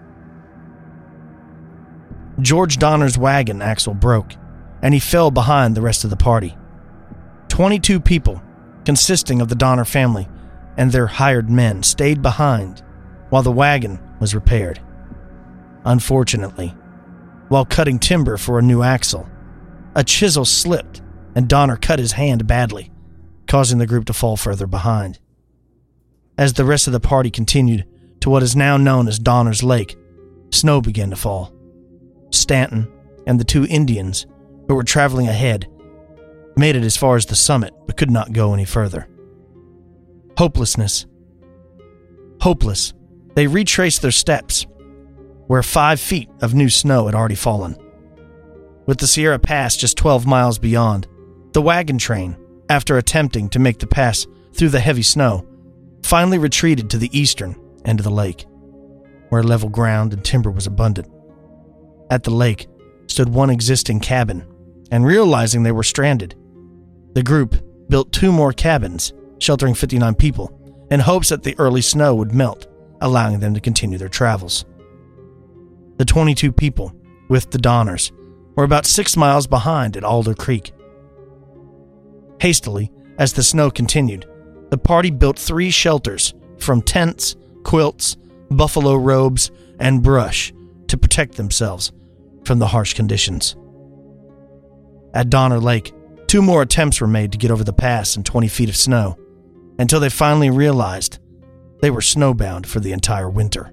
George Donner's wagon axle broke, and he fell behind the rest of the party. Twenty-two people, consisting of the Donner family and their hired men, stayed behind while the wagon was repaired. Unfortunately, while cutting timber for a new axle, a chisel slipped and Donner cut his hand badly, causing the group to fall further behind. As the rest of the party continued to what is now known as Donner's Lake, snow began to fall. Stanton and the two Indians who were traveling ahead made it as far as the summit but could not go any further. Hopelessness. Hopeless, they retraced their steps, where five feet of new snow had already fallen. With the Sierra Pass just twelve miles beyond, the wagon train, after attempting to make the pass through the heavy snow, finally retreated to the eastern end of the lake, where level ground and timber was abundant. At the lake stood one existing cabin, and realizing they were stranded, the group built two more cabins, sheltering fifty-nine people, in hopes that the early snow would melt, allowing them to continue their travels. The twenty-two people, with the Donners, were about six miles behind at Alder Creek. Hastily, as the snow continued, the party built three shelters from tents, quilts, buffalo robes, and brush to protect themselves from the harsh conditions. At Donner Lake, two more attempts were made to get over the pass in twenty feet of snow, until they finally realized they were snowbound for the entire winter.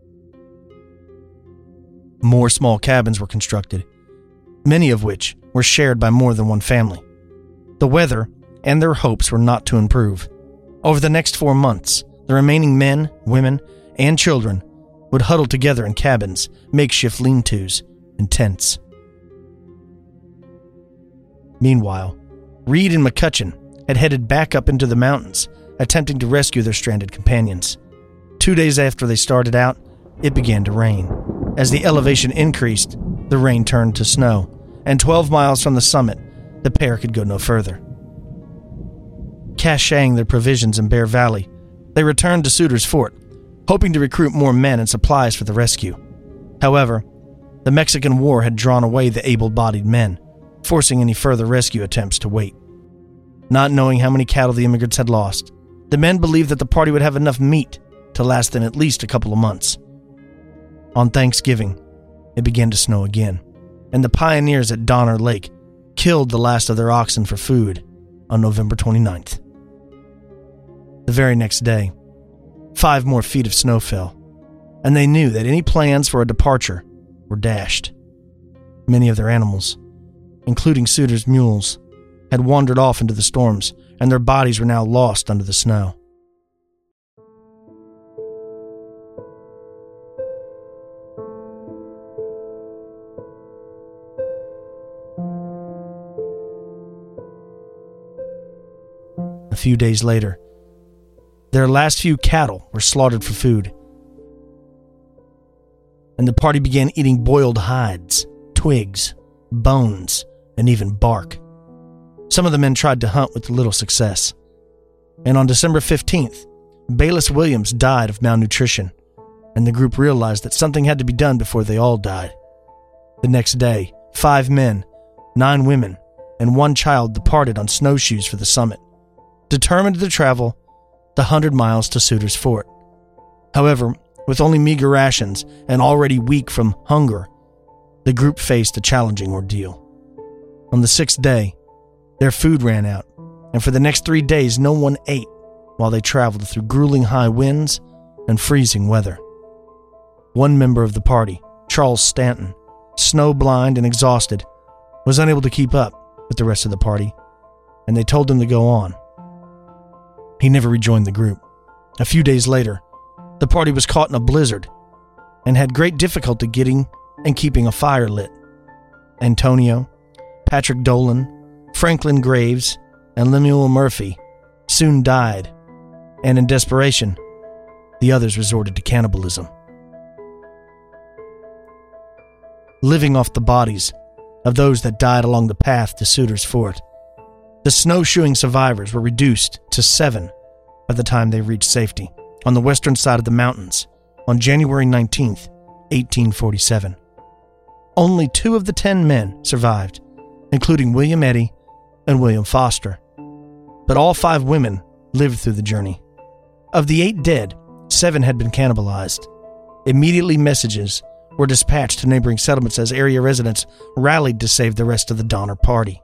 More small cabins were constructed, many of which were shared by more than one family. The weather and their hopes were not to improve. Over the next four months, the remaining men, women, and children would huddle together in cabins, makeshift lean-tos, and tents. Meanwhile, Reed and McCutcheon had headed back up into the mountains, attempting to rescue their stranded companions. Two days after they started out, it began to rain. As the elevation increased, the rain turned to snow, and twelve miles from the summit, the pair could go no further. Caching their provisions in Bear Valley, they returned to Sutter's Fort, hoping to recruit more men and supplies for the rescue. However, the Mexican War had drawn away the able-bodied men, forcing any further rescue attempts to wait. Not knowing how many cattle the immigrants had lost, the men believed that the party would have enough meat to last them at least a couple of months. On Thanksgiving, it began to snow again, and the pioneers at Donner Lake killed the last of their oxen for food on November twenty-ninth. The very next day, five more feet of snow fell, and they knew that any plans for a departure were dashed. Many of their animals, including Suter's mules, had wandered off into the storms, and their bodies were now lost under the snow. A few days later, their last few cattle were slaughtered for food, and the party began eating boiled hides, twigs, bones, and even bark. Some of the men tried to hunt with little success, and on December fifteenth, Bayless Williams died of malnutrition, and the group realized that something had to be done before they all died. The next day, five men, nine women, and one child departed on snowshoes for the summit, determined to travel the hundred miles to Suter's Fort. However, with only meager rations and already weak from hunger, the group faced a challenging ordeal. On the sixth day, their food ran out, and for the next three days no one ate while they traveled through grueling high winds and freezing weather. One member of the party, Charles Stanton, snow-blind and exhausted, was unable to keep up with the rest of the party, and they told him to go on. He never rejoined the group. A few days later, the party was caught in a blizzard and had great difficulty getting and keeping a fire lit. Antonio, Patrick Dolan, Franklin Graves, and Lemuel Murphy soon died, and in desperation, the others resorted to cannibalism. Living off the bodies of those that died along the path to Suter's Fort, the snowshoeing survivors were reduced to seven by the time they reached safety on the western side of the mountains on January nineteenth, eighteen forty-seven. Only two of the ten men survived, including William Eddy and William Foster, but all five women lived through the journey. Of the eight dead, seven had been cannibalized. Immediately, messages were dispatched to neighboring settlements as area residents rallied to save the rest of the Donner Party.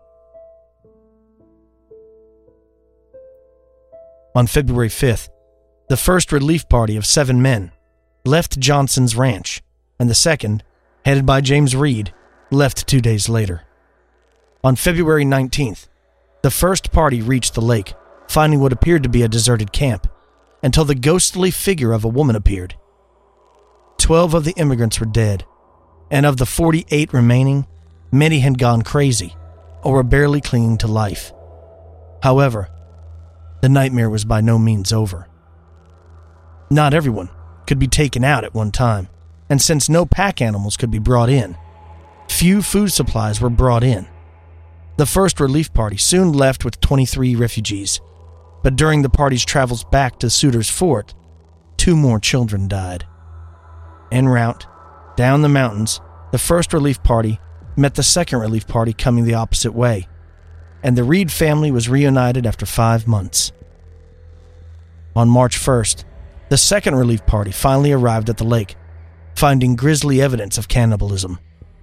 On February fifth, the first relief party of seven men left Johnson's ranch, and the second, headed by James Reed, left two days later. On February nineteenth, the first party reached the lake, finding what appeared to be a deserted camp, until the ghostly figure of a woman appeared. Twelve of the immigrants were dead, and of the forty-eight remaining, many had gone crazy or were barely clinging to life. However, the nightmare was by no means over. Not everyone could be taken out at one time, and since no pack animals could be brought in, few food supplies were brought in. The first relief party soon left with twenty-three refugees, but during the party's travels back to Suter's Fort, two more children died. En route, down the mountains, the first relief party met the second relief party coming the opposite way, and the Reed family was reunited after five months. On March first, the second relief party finally arrived at the lake, finding grisly evidence of cannibalism.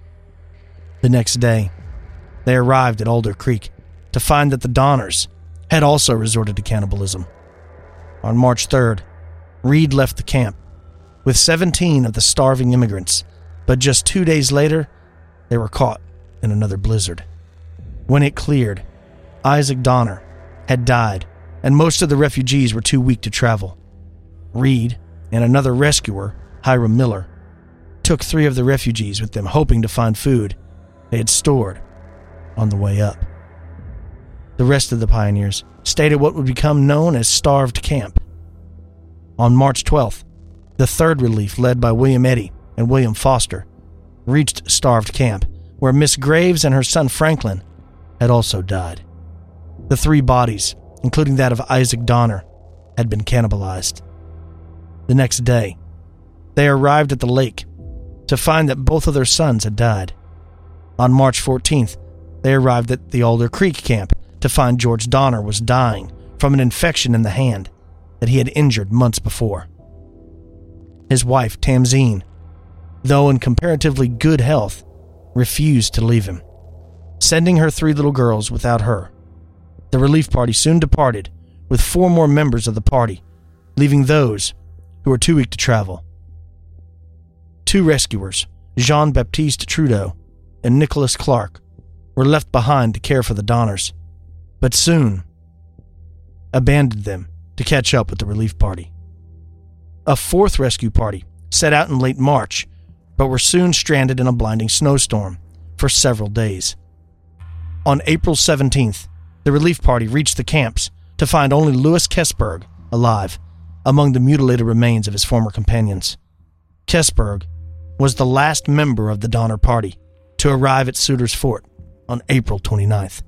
The next day, they arrived at Alder Creek to find that the Donners had also resorted to cannibalism. On March third, Reed left the camp with seventeen of the starving immigrants, but just two days later, they were caught in another blizzard. When it cleared, Isaac Donner had died, and most of the refugees were too weak to travel. Reed and another rescuer, Hiram Miller, took three of the refugees with them, hoping to find food they had stored on the way up. The rest of the pioneers stayed at what would become known as Starved Camp. On March twelfth, the third relief, led by William Eddy and William Foster, reached Starved Camp, where Miss Graves and her son Franklin had also died. The three bodies, including that of Isaac Donner, had been cannibalized. The next day, they arrived at the lake to find that both of their sons had died. On March fourteenth, they arrived at the Alder Creek camp to find George Donner was dying from an infection in the hand that he had injured months before. His wife, Tamzine, though in comparatively good health, refused to leave him. sending her three little girls without her. The relief party soon departed, with four more members of the party, leaving those who were too weak to travel. Two rescuers, Jean-Baptiste Trudeau and Nicholas Clark, were left behind to care for the Donners, but soon abandoned them to catch up with the relief party. A fourth rescue party set out in late March, but were soon stranded in a blinding snowstorm for several days. On April seventeenth, the relief party reached the camps to find only Louis Kessberg alive, among the mutilated remains of his former companions. Kessberg was the last member of the Donner Party to arrive at Sutter's Fort on April twenty-ninth.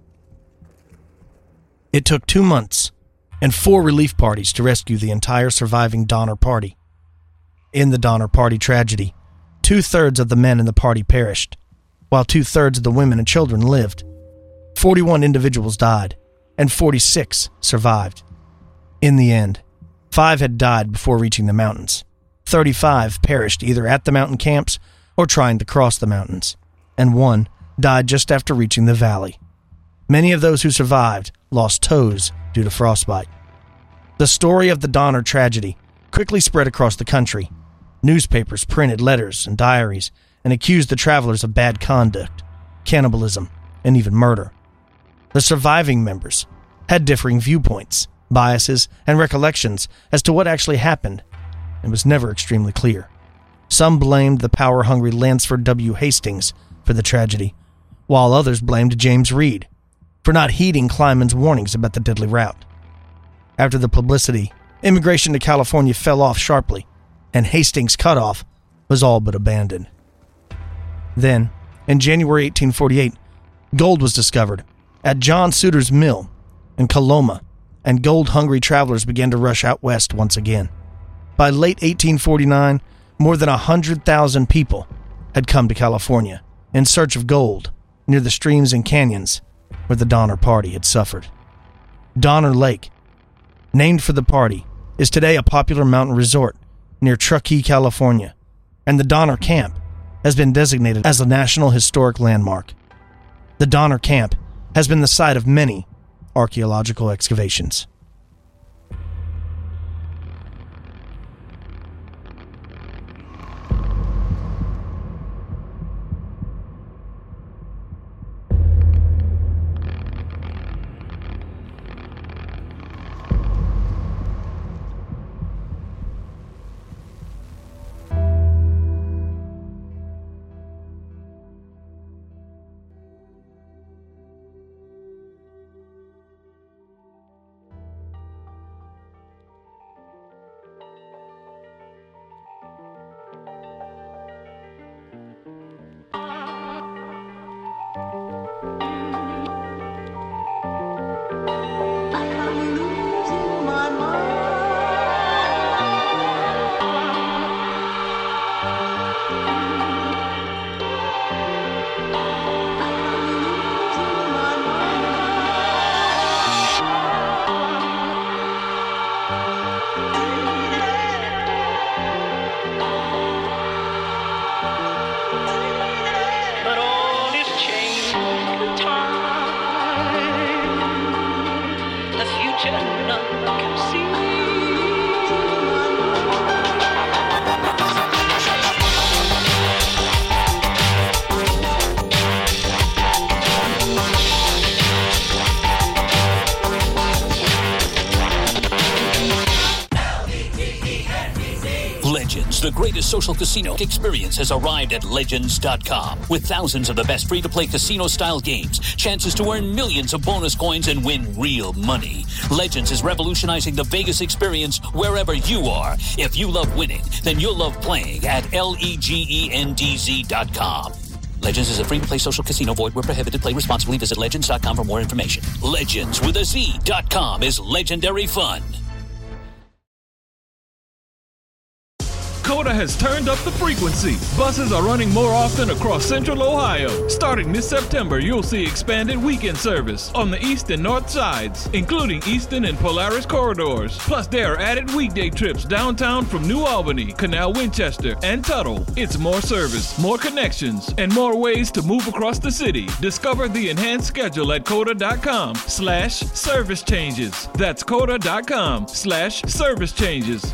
It took two months and four relief parties to rescue the entire surviving Donner Party. In the Donner Party tragedy, two-thirds of the men in the party perished, while two-thirds of the women and children lived. forty-one individuals died, and forty-six survived. In the end, five had died before reaching the mountains. thirty-five perished either at the mountain camps or trying to cross the mountains, and one died just after reaching the valley. Many of those who survived lost toes due to frostbite. The story of the Donner tragedy quickly spread across the country. Newspapers printed letters and diaries and accused the travelers of bad conduct, cannibalism, and even murder. The surviving members had differing viewpoints, biases, and recollections as to what actually happened, and was never extremely clear. Some blamed the power-hungry Lansford W. Hastings for the tragedy, while others blamed James Reed for not heeding Kleinman's warnings about the deadly route. After the publicity, immigration to California fell off sharply, and Hastings' cutoff was all but abandoned. Then, in January eighteen forty-eight, gold was discovered at John Sutter's mill in Coloma, and gold-hungry travelers began to rush out west once again. By late eighteen forty-nine, more than one hundred thousand people had come to California in search of gold near the streams and canyons where the Donner Party had suffered. Donner Lake, named for the party, is today a popular mountain resort near Truckee, California, and the Donner Camp has been designated as a National Historic Landmark. The Donner Camp has been the site of many archaeological excavations. Legends, the greatest social casino experience, has arrived at Legends dot com. With thousands of the best free-to-play casino-style games, chances to earn millions of bonus coins and win real money. Legends is revolutionizing the Vegas experience wherever you are. If you love winning, then you'll love playing at Legends dot com. Legends is a free-to-play social casino. Void where prohibited. Play responsibly. Visit Legends dot com for more information. Legends with a Z dot com is legendary fun. COTA has turned up the frequency. Buses are running more often across Central Ohio. Starting this September, you'll see expanded weekend service on the east and north sides, including Eastern and Polaris corridors. Plus, there are added weekday trips downtown from New Albany, Canal Winchester, and Tuttle. It's more service, more connections, and more ways to move across the city. Discover the enhanced schedule at COTA.com slash service changes. That's COTA.com slash service changes.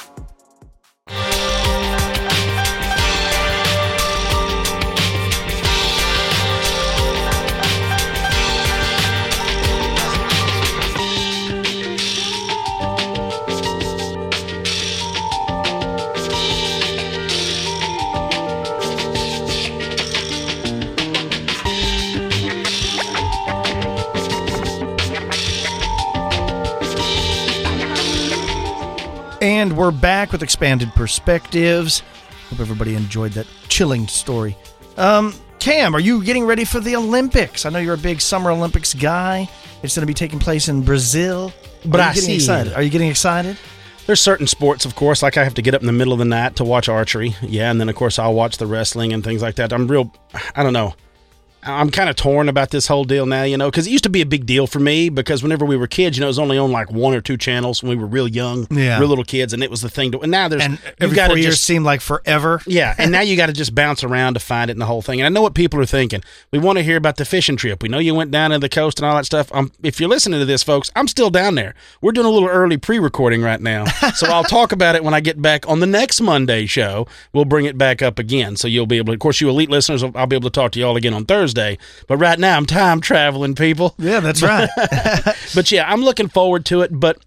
And we're back with Expanded Perspectives. Hope everybody enjoyed that chilling story. Um, Cam, are you getting ready for the Olympics? I know you're a big Summer Olympics guy. It's going to be taking place in Brazil. Are Brazil. you getting excited? Are you getting excited? There's certain sports, of course, like I have to get up in the middle of the night to watch archery. Yeah, and then, of course, I'll watch the wrestling and things like that. I'm real, I don't know. I'm kind of torn about this whole deal now, you know, because it used to be a big deal for me because whenever we were kids, you know, it was only on like one or two channels when we were real young, yeah. real little kids, and it was the thing to, and now there's, and every four years seemed like forever. Yeah, and now you got to just bounce around to find it in the whole thing. And I know what people are thinking. We want to hear about the fishing trip. We know you went down to the coast and all that stuff. Um, if you're listening to this, folks, I'm still down there. We're doing a little early pre-recording right now, so I'll talk about it when I get back on the next Monday show. We'll bring it back up again, so you'll be able to, of course, you elite listeners, I'll be able to talk to you all again on Thursday. But right now I'm time traveling, people. Yeah, that's right. But yeah, I'm looking forward to it. But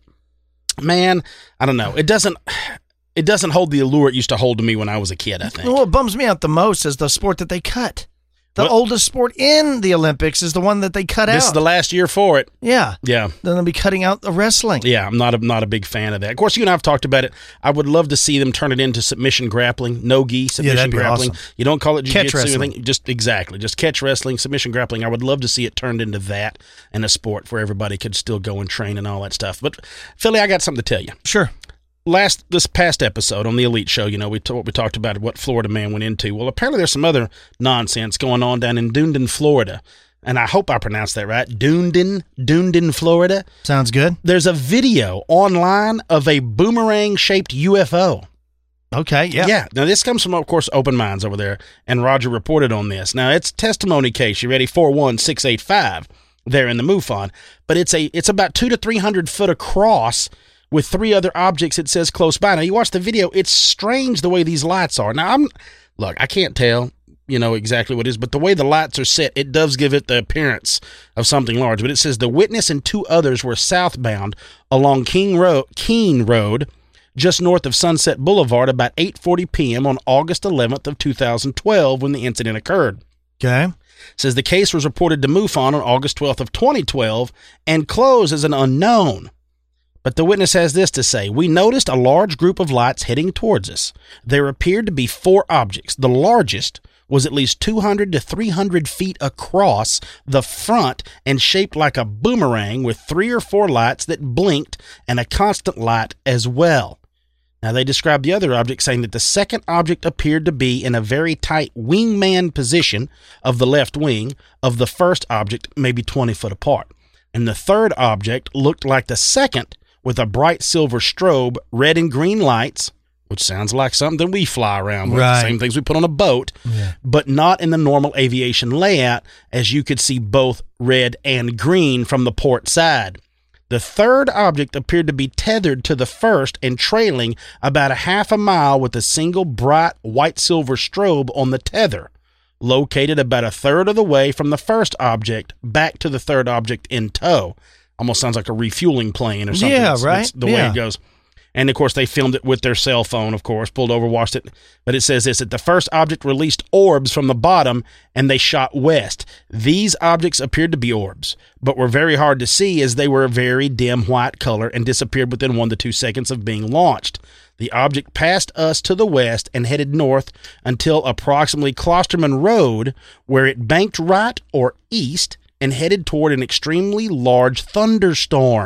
man, I don't know. It doesn't. It doesn't hold the allure it used to hold to me when I was a kid, I think. Well, what bums me out the most is the sport that they cut. The well, oldest sport in the Olympics is the one that they cut this out. This is the last year for it. Yeah. Yeah. Then they'll be cutting out the wrestling. Yeah, I'm not a, not a big fan of that. Of course, you and I have talked about it. I would love to see them turn it into submission grappling, no-gi submission yeah, that'd be grappling. Awesome. You don't call it jiu-jitsu. Catch wrestling. Just exactly. Just catch wrestling, submission grappling. I would love to see it turned into that and a sport where everybody could still go and train and all that stuff. But, Philly, I got something to tell you. Sure. Last this past episode on the Elite Show, you know, we, t- we talked about what Florida man went into. Well, apparently there's some other nonsense going on down in Dunedin, Florida. And I hope I pronounced that right. Dunedin, Dunedin, Florida. Sounds good. There's a video online of a boomerang-shaped U F O. Okay, yeah. Yeah. Now, this comes from, of course, Open Minds over there, and Roger reported on this. Now, it's testimony case. You ready? four one six eight five there in the MUFON. But it's a it's about two to three hundred foot across with three other objects, it says, close by. Now, you watch the video, it's strange the way these lights are. Now, I'm look, I can't tell, you know, exactly what it is, but the way the lights are set, it does give it the appearance of something large. But it says the witness and two others were southbound along King Road, Keene Road, just north of Sunset Boulevard, about eight forty p.m. on August eleventh of two thousand twelve when the incident occurred. Okay. It says the case was reported to MUFON on August twelfth of twenty twelve and closed as an unknown. But the witness has this to say: we noticed a large group of lights heading towards us. There appeared to be four objects. The largest was at least two hundred to three hundred feet across the front and shaped like a boomerang with three or four lights that blinked and a constant light as well. Now, they described the other object, saying that the second object appeared to be in a very tight wingman position of the left wing of the first object, maybe twenty foot apart. And the third object looked like the second, with a bright silver strobe, red and green lights, which sounds like something we fly around with, right. the same things we put on a boat, yeah. but not in the normal aviation layout, as you could see both red and green from the port side. The third object appeared to be tethered to the first and trailing about a half a mile with a single bright white-silver strobe on the tether, located about a third of the way from the first object back to the third object in tow. Almost sounds like a refueling plane or something. Yeah, that's, right? That's the yeah. way it goes. And, of course, they filmed it with their cell phone, of course, pulled over, watched it. But it says this, that the first object released orbs from the bottom, and they shot west. These objects appeared to be orbs, but were very hard to see as they were a very dim white color and disappeared within one to two seconds of being launched. The object passed us to the west and headed north until approximately Klosterman Road, where it banked right or east and headed toward an extremely large thunderstorm.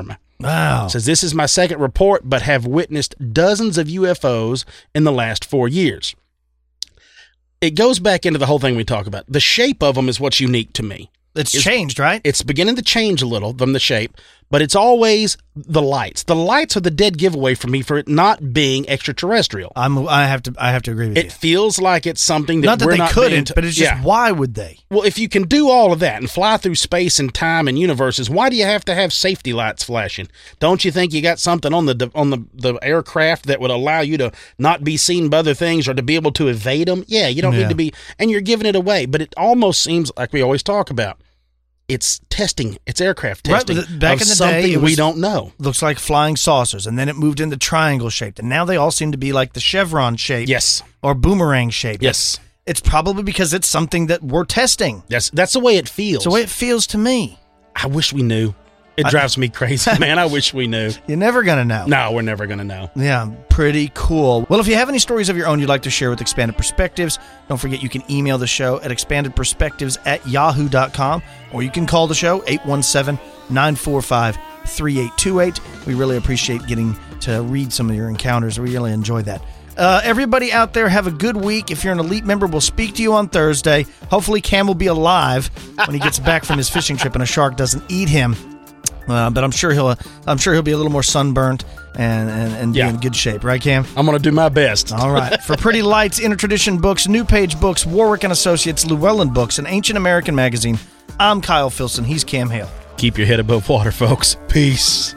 Wow. It says, this is my second report, but have witnessed dozens of U F Os in the last four years. It goes back into the whole thing we talk about. The shape of them is what's unique to me. It's, it's changed, right? It's beginning to change a little from the shape, but it's always the lights. The lights are the dead giveaway for me for it not being extraterrestrial. I'm. I have to. I have to agree with it you. It feels like it's something that not that we're they not couldn't, to, but it's just yeah. why would they? Well, if you can do all of that and fly through space and time and universes, why do you have to have safety lights flashing? Don't you think you got something on the on the, the aircraft that would allow you to not be seen by other things or to be able to evade them? Yeah, you don't yeah. need to be, and you're giving it away. But it almost seems like we always talk about. It's testing. It's aircraft testing right, back of in the something day, it was, we don't know. Looks like flying saucers, and then it moved into triangle shaped, and now they all seem to be like the chevron shape, yes, or boomerang shape. Yes, it's probably because it's something that we're testing. Yes, that's the way it feels. It's the way it feels to me. I wish we knew. It drives I, me crazy, man. I wish we knew. You're never going to know. No, we're never going to know. Yeah, pretty cool. Well, if you have any stories of your own you'd like to share with Expanded Perspectives, don't forget you can email the show at expanded perspectives at yahoo dot com, or you can call the show eight one seven, nine four five, three eight two eight. We really appreciate getting to read some of your encounters. We really enjoy that. Uh, everybody out there, have a good week. If you're an Elite member, we'll speak to you on Thursday. Hopefully Cam will be alive when he gets back from his fishing trip and a shark doesn't eat him. Uh, but I'm sure he'll. I'm sure he'll be a little more sunburnt and and, and yeah. be in good shape, right, Cam? I'm going to do my best. All right. For Pretty Lights, Intertradition Books, New Page Books, Warwick and Associates, Llewellyn Books, and Ancient American Magazine, I'm Kyle Filson. He's Cam Hale. Keep your head above water, folks. Peace.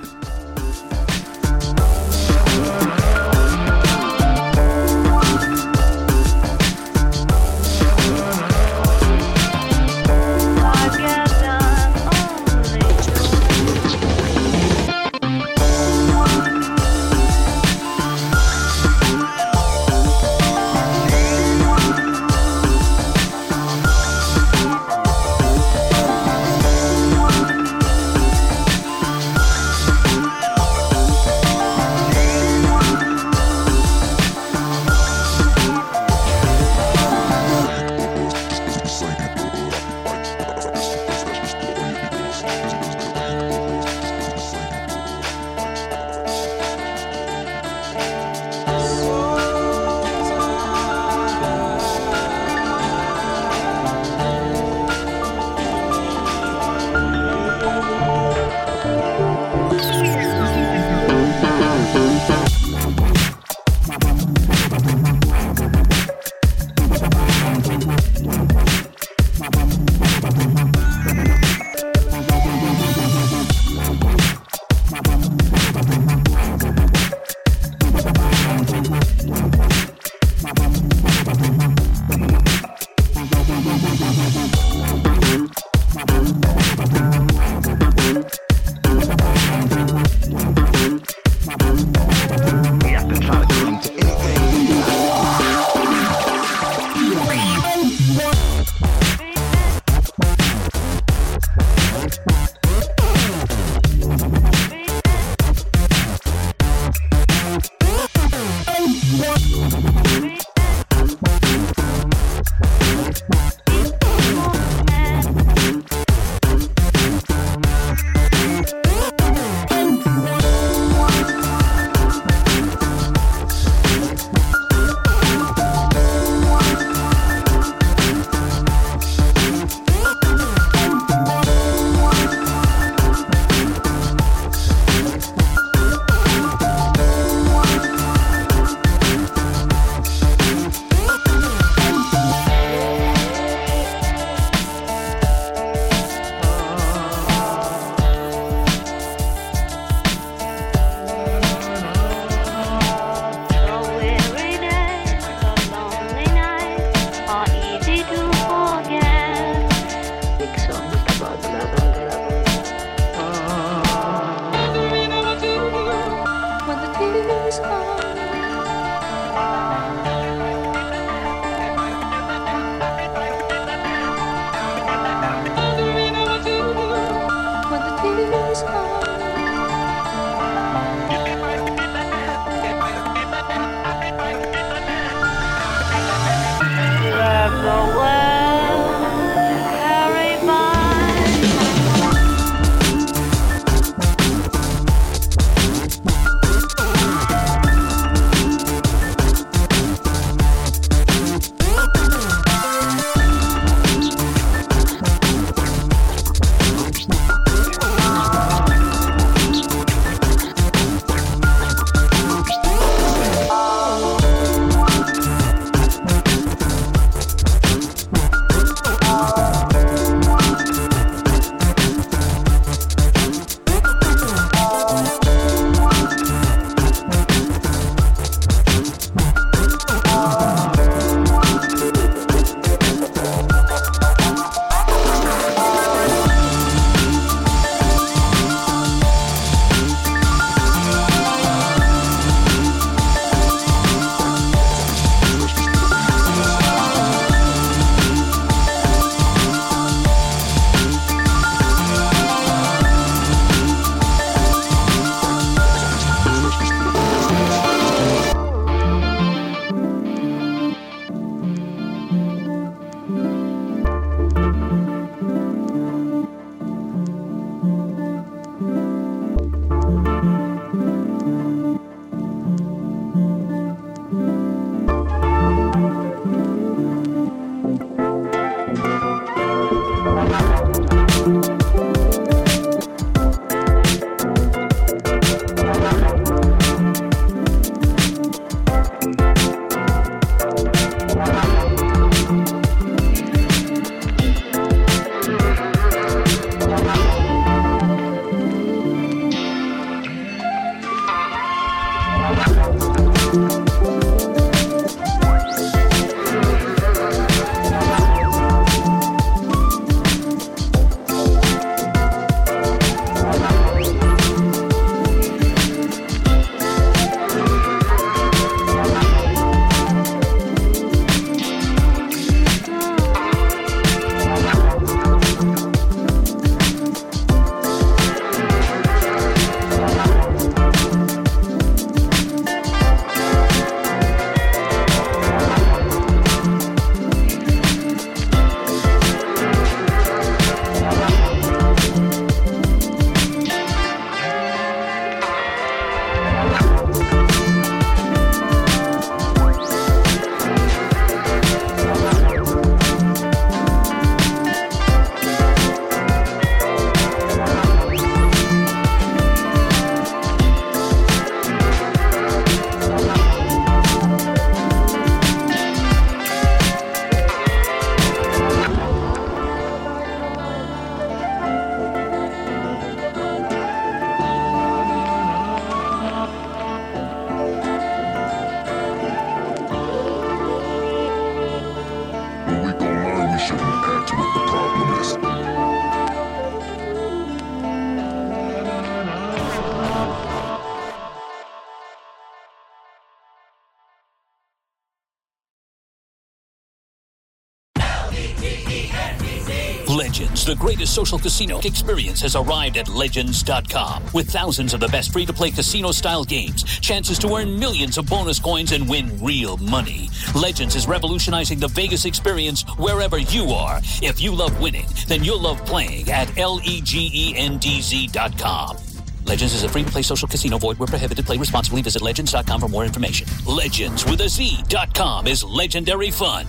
Legends, the greatest social casino experience, has arrived at Legends dot com. With thousands of the best free-to-play casino-style games, chances to earn millions of bonus coins and win real money. Legends is revolutionizing the Vegas experience wherever you are. If you love winning, then you'll love playing at L-E-G-E-N-D-Z dot com. Legends is a free-to-play social casino. Void where prohibited. Play responsibly. Visit Legends dot com for more information. Legends with a Z dot com is legendary fun.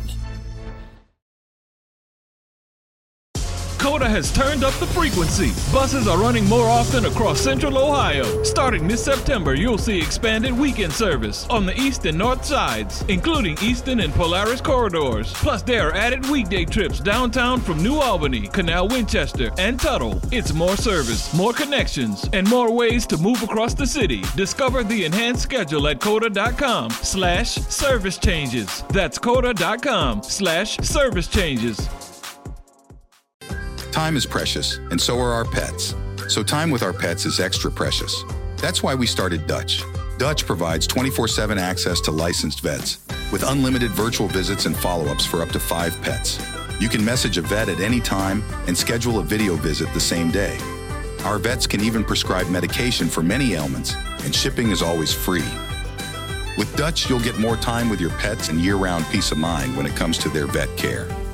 Coda has turned up the frequency. Buses are running more often across Central Ohio. Starting this September, you'll see expanded weekend service on the east and north sides, including Eastern and Polaris corridors. Plus, there are added weekday trips downtown from New Albany, Canal Winchester, and Tuttle. It's more service, more connections, and more ways to move across the city. Discover the enhanced schedule at coda dot com slash service changes. That's coda dot com slash service changes. Time is precious, and so are our pets. So time with our pets is extra precious. That's why we started Dutch. Dutch provides twenty-four seven access to licensed vets with unlimited virtual visits and follow-ups for up to five pets. You can message a vet at any time and schedule a video visit the same day. Our vets can even prescribe medication for many ailments, and shipping is always free. With Dutch, you'll get more time with your pets and year-round peace of mind when it comes to their vet care.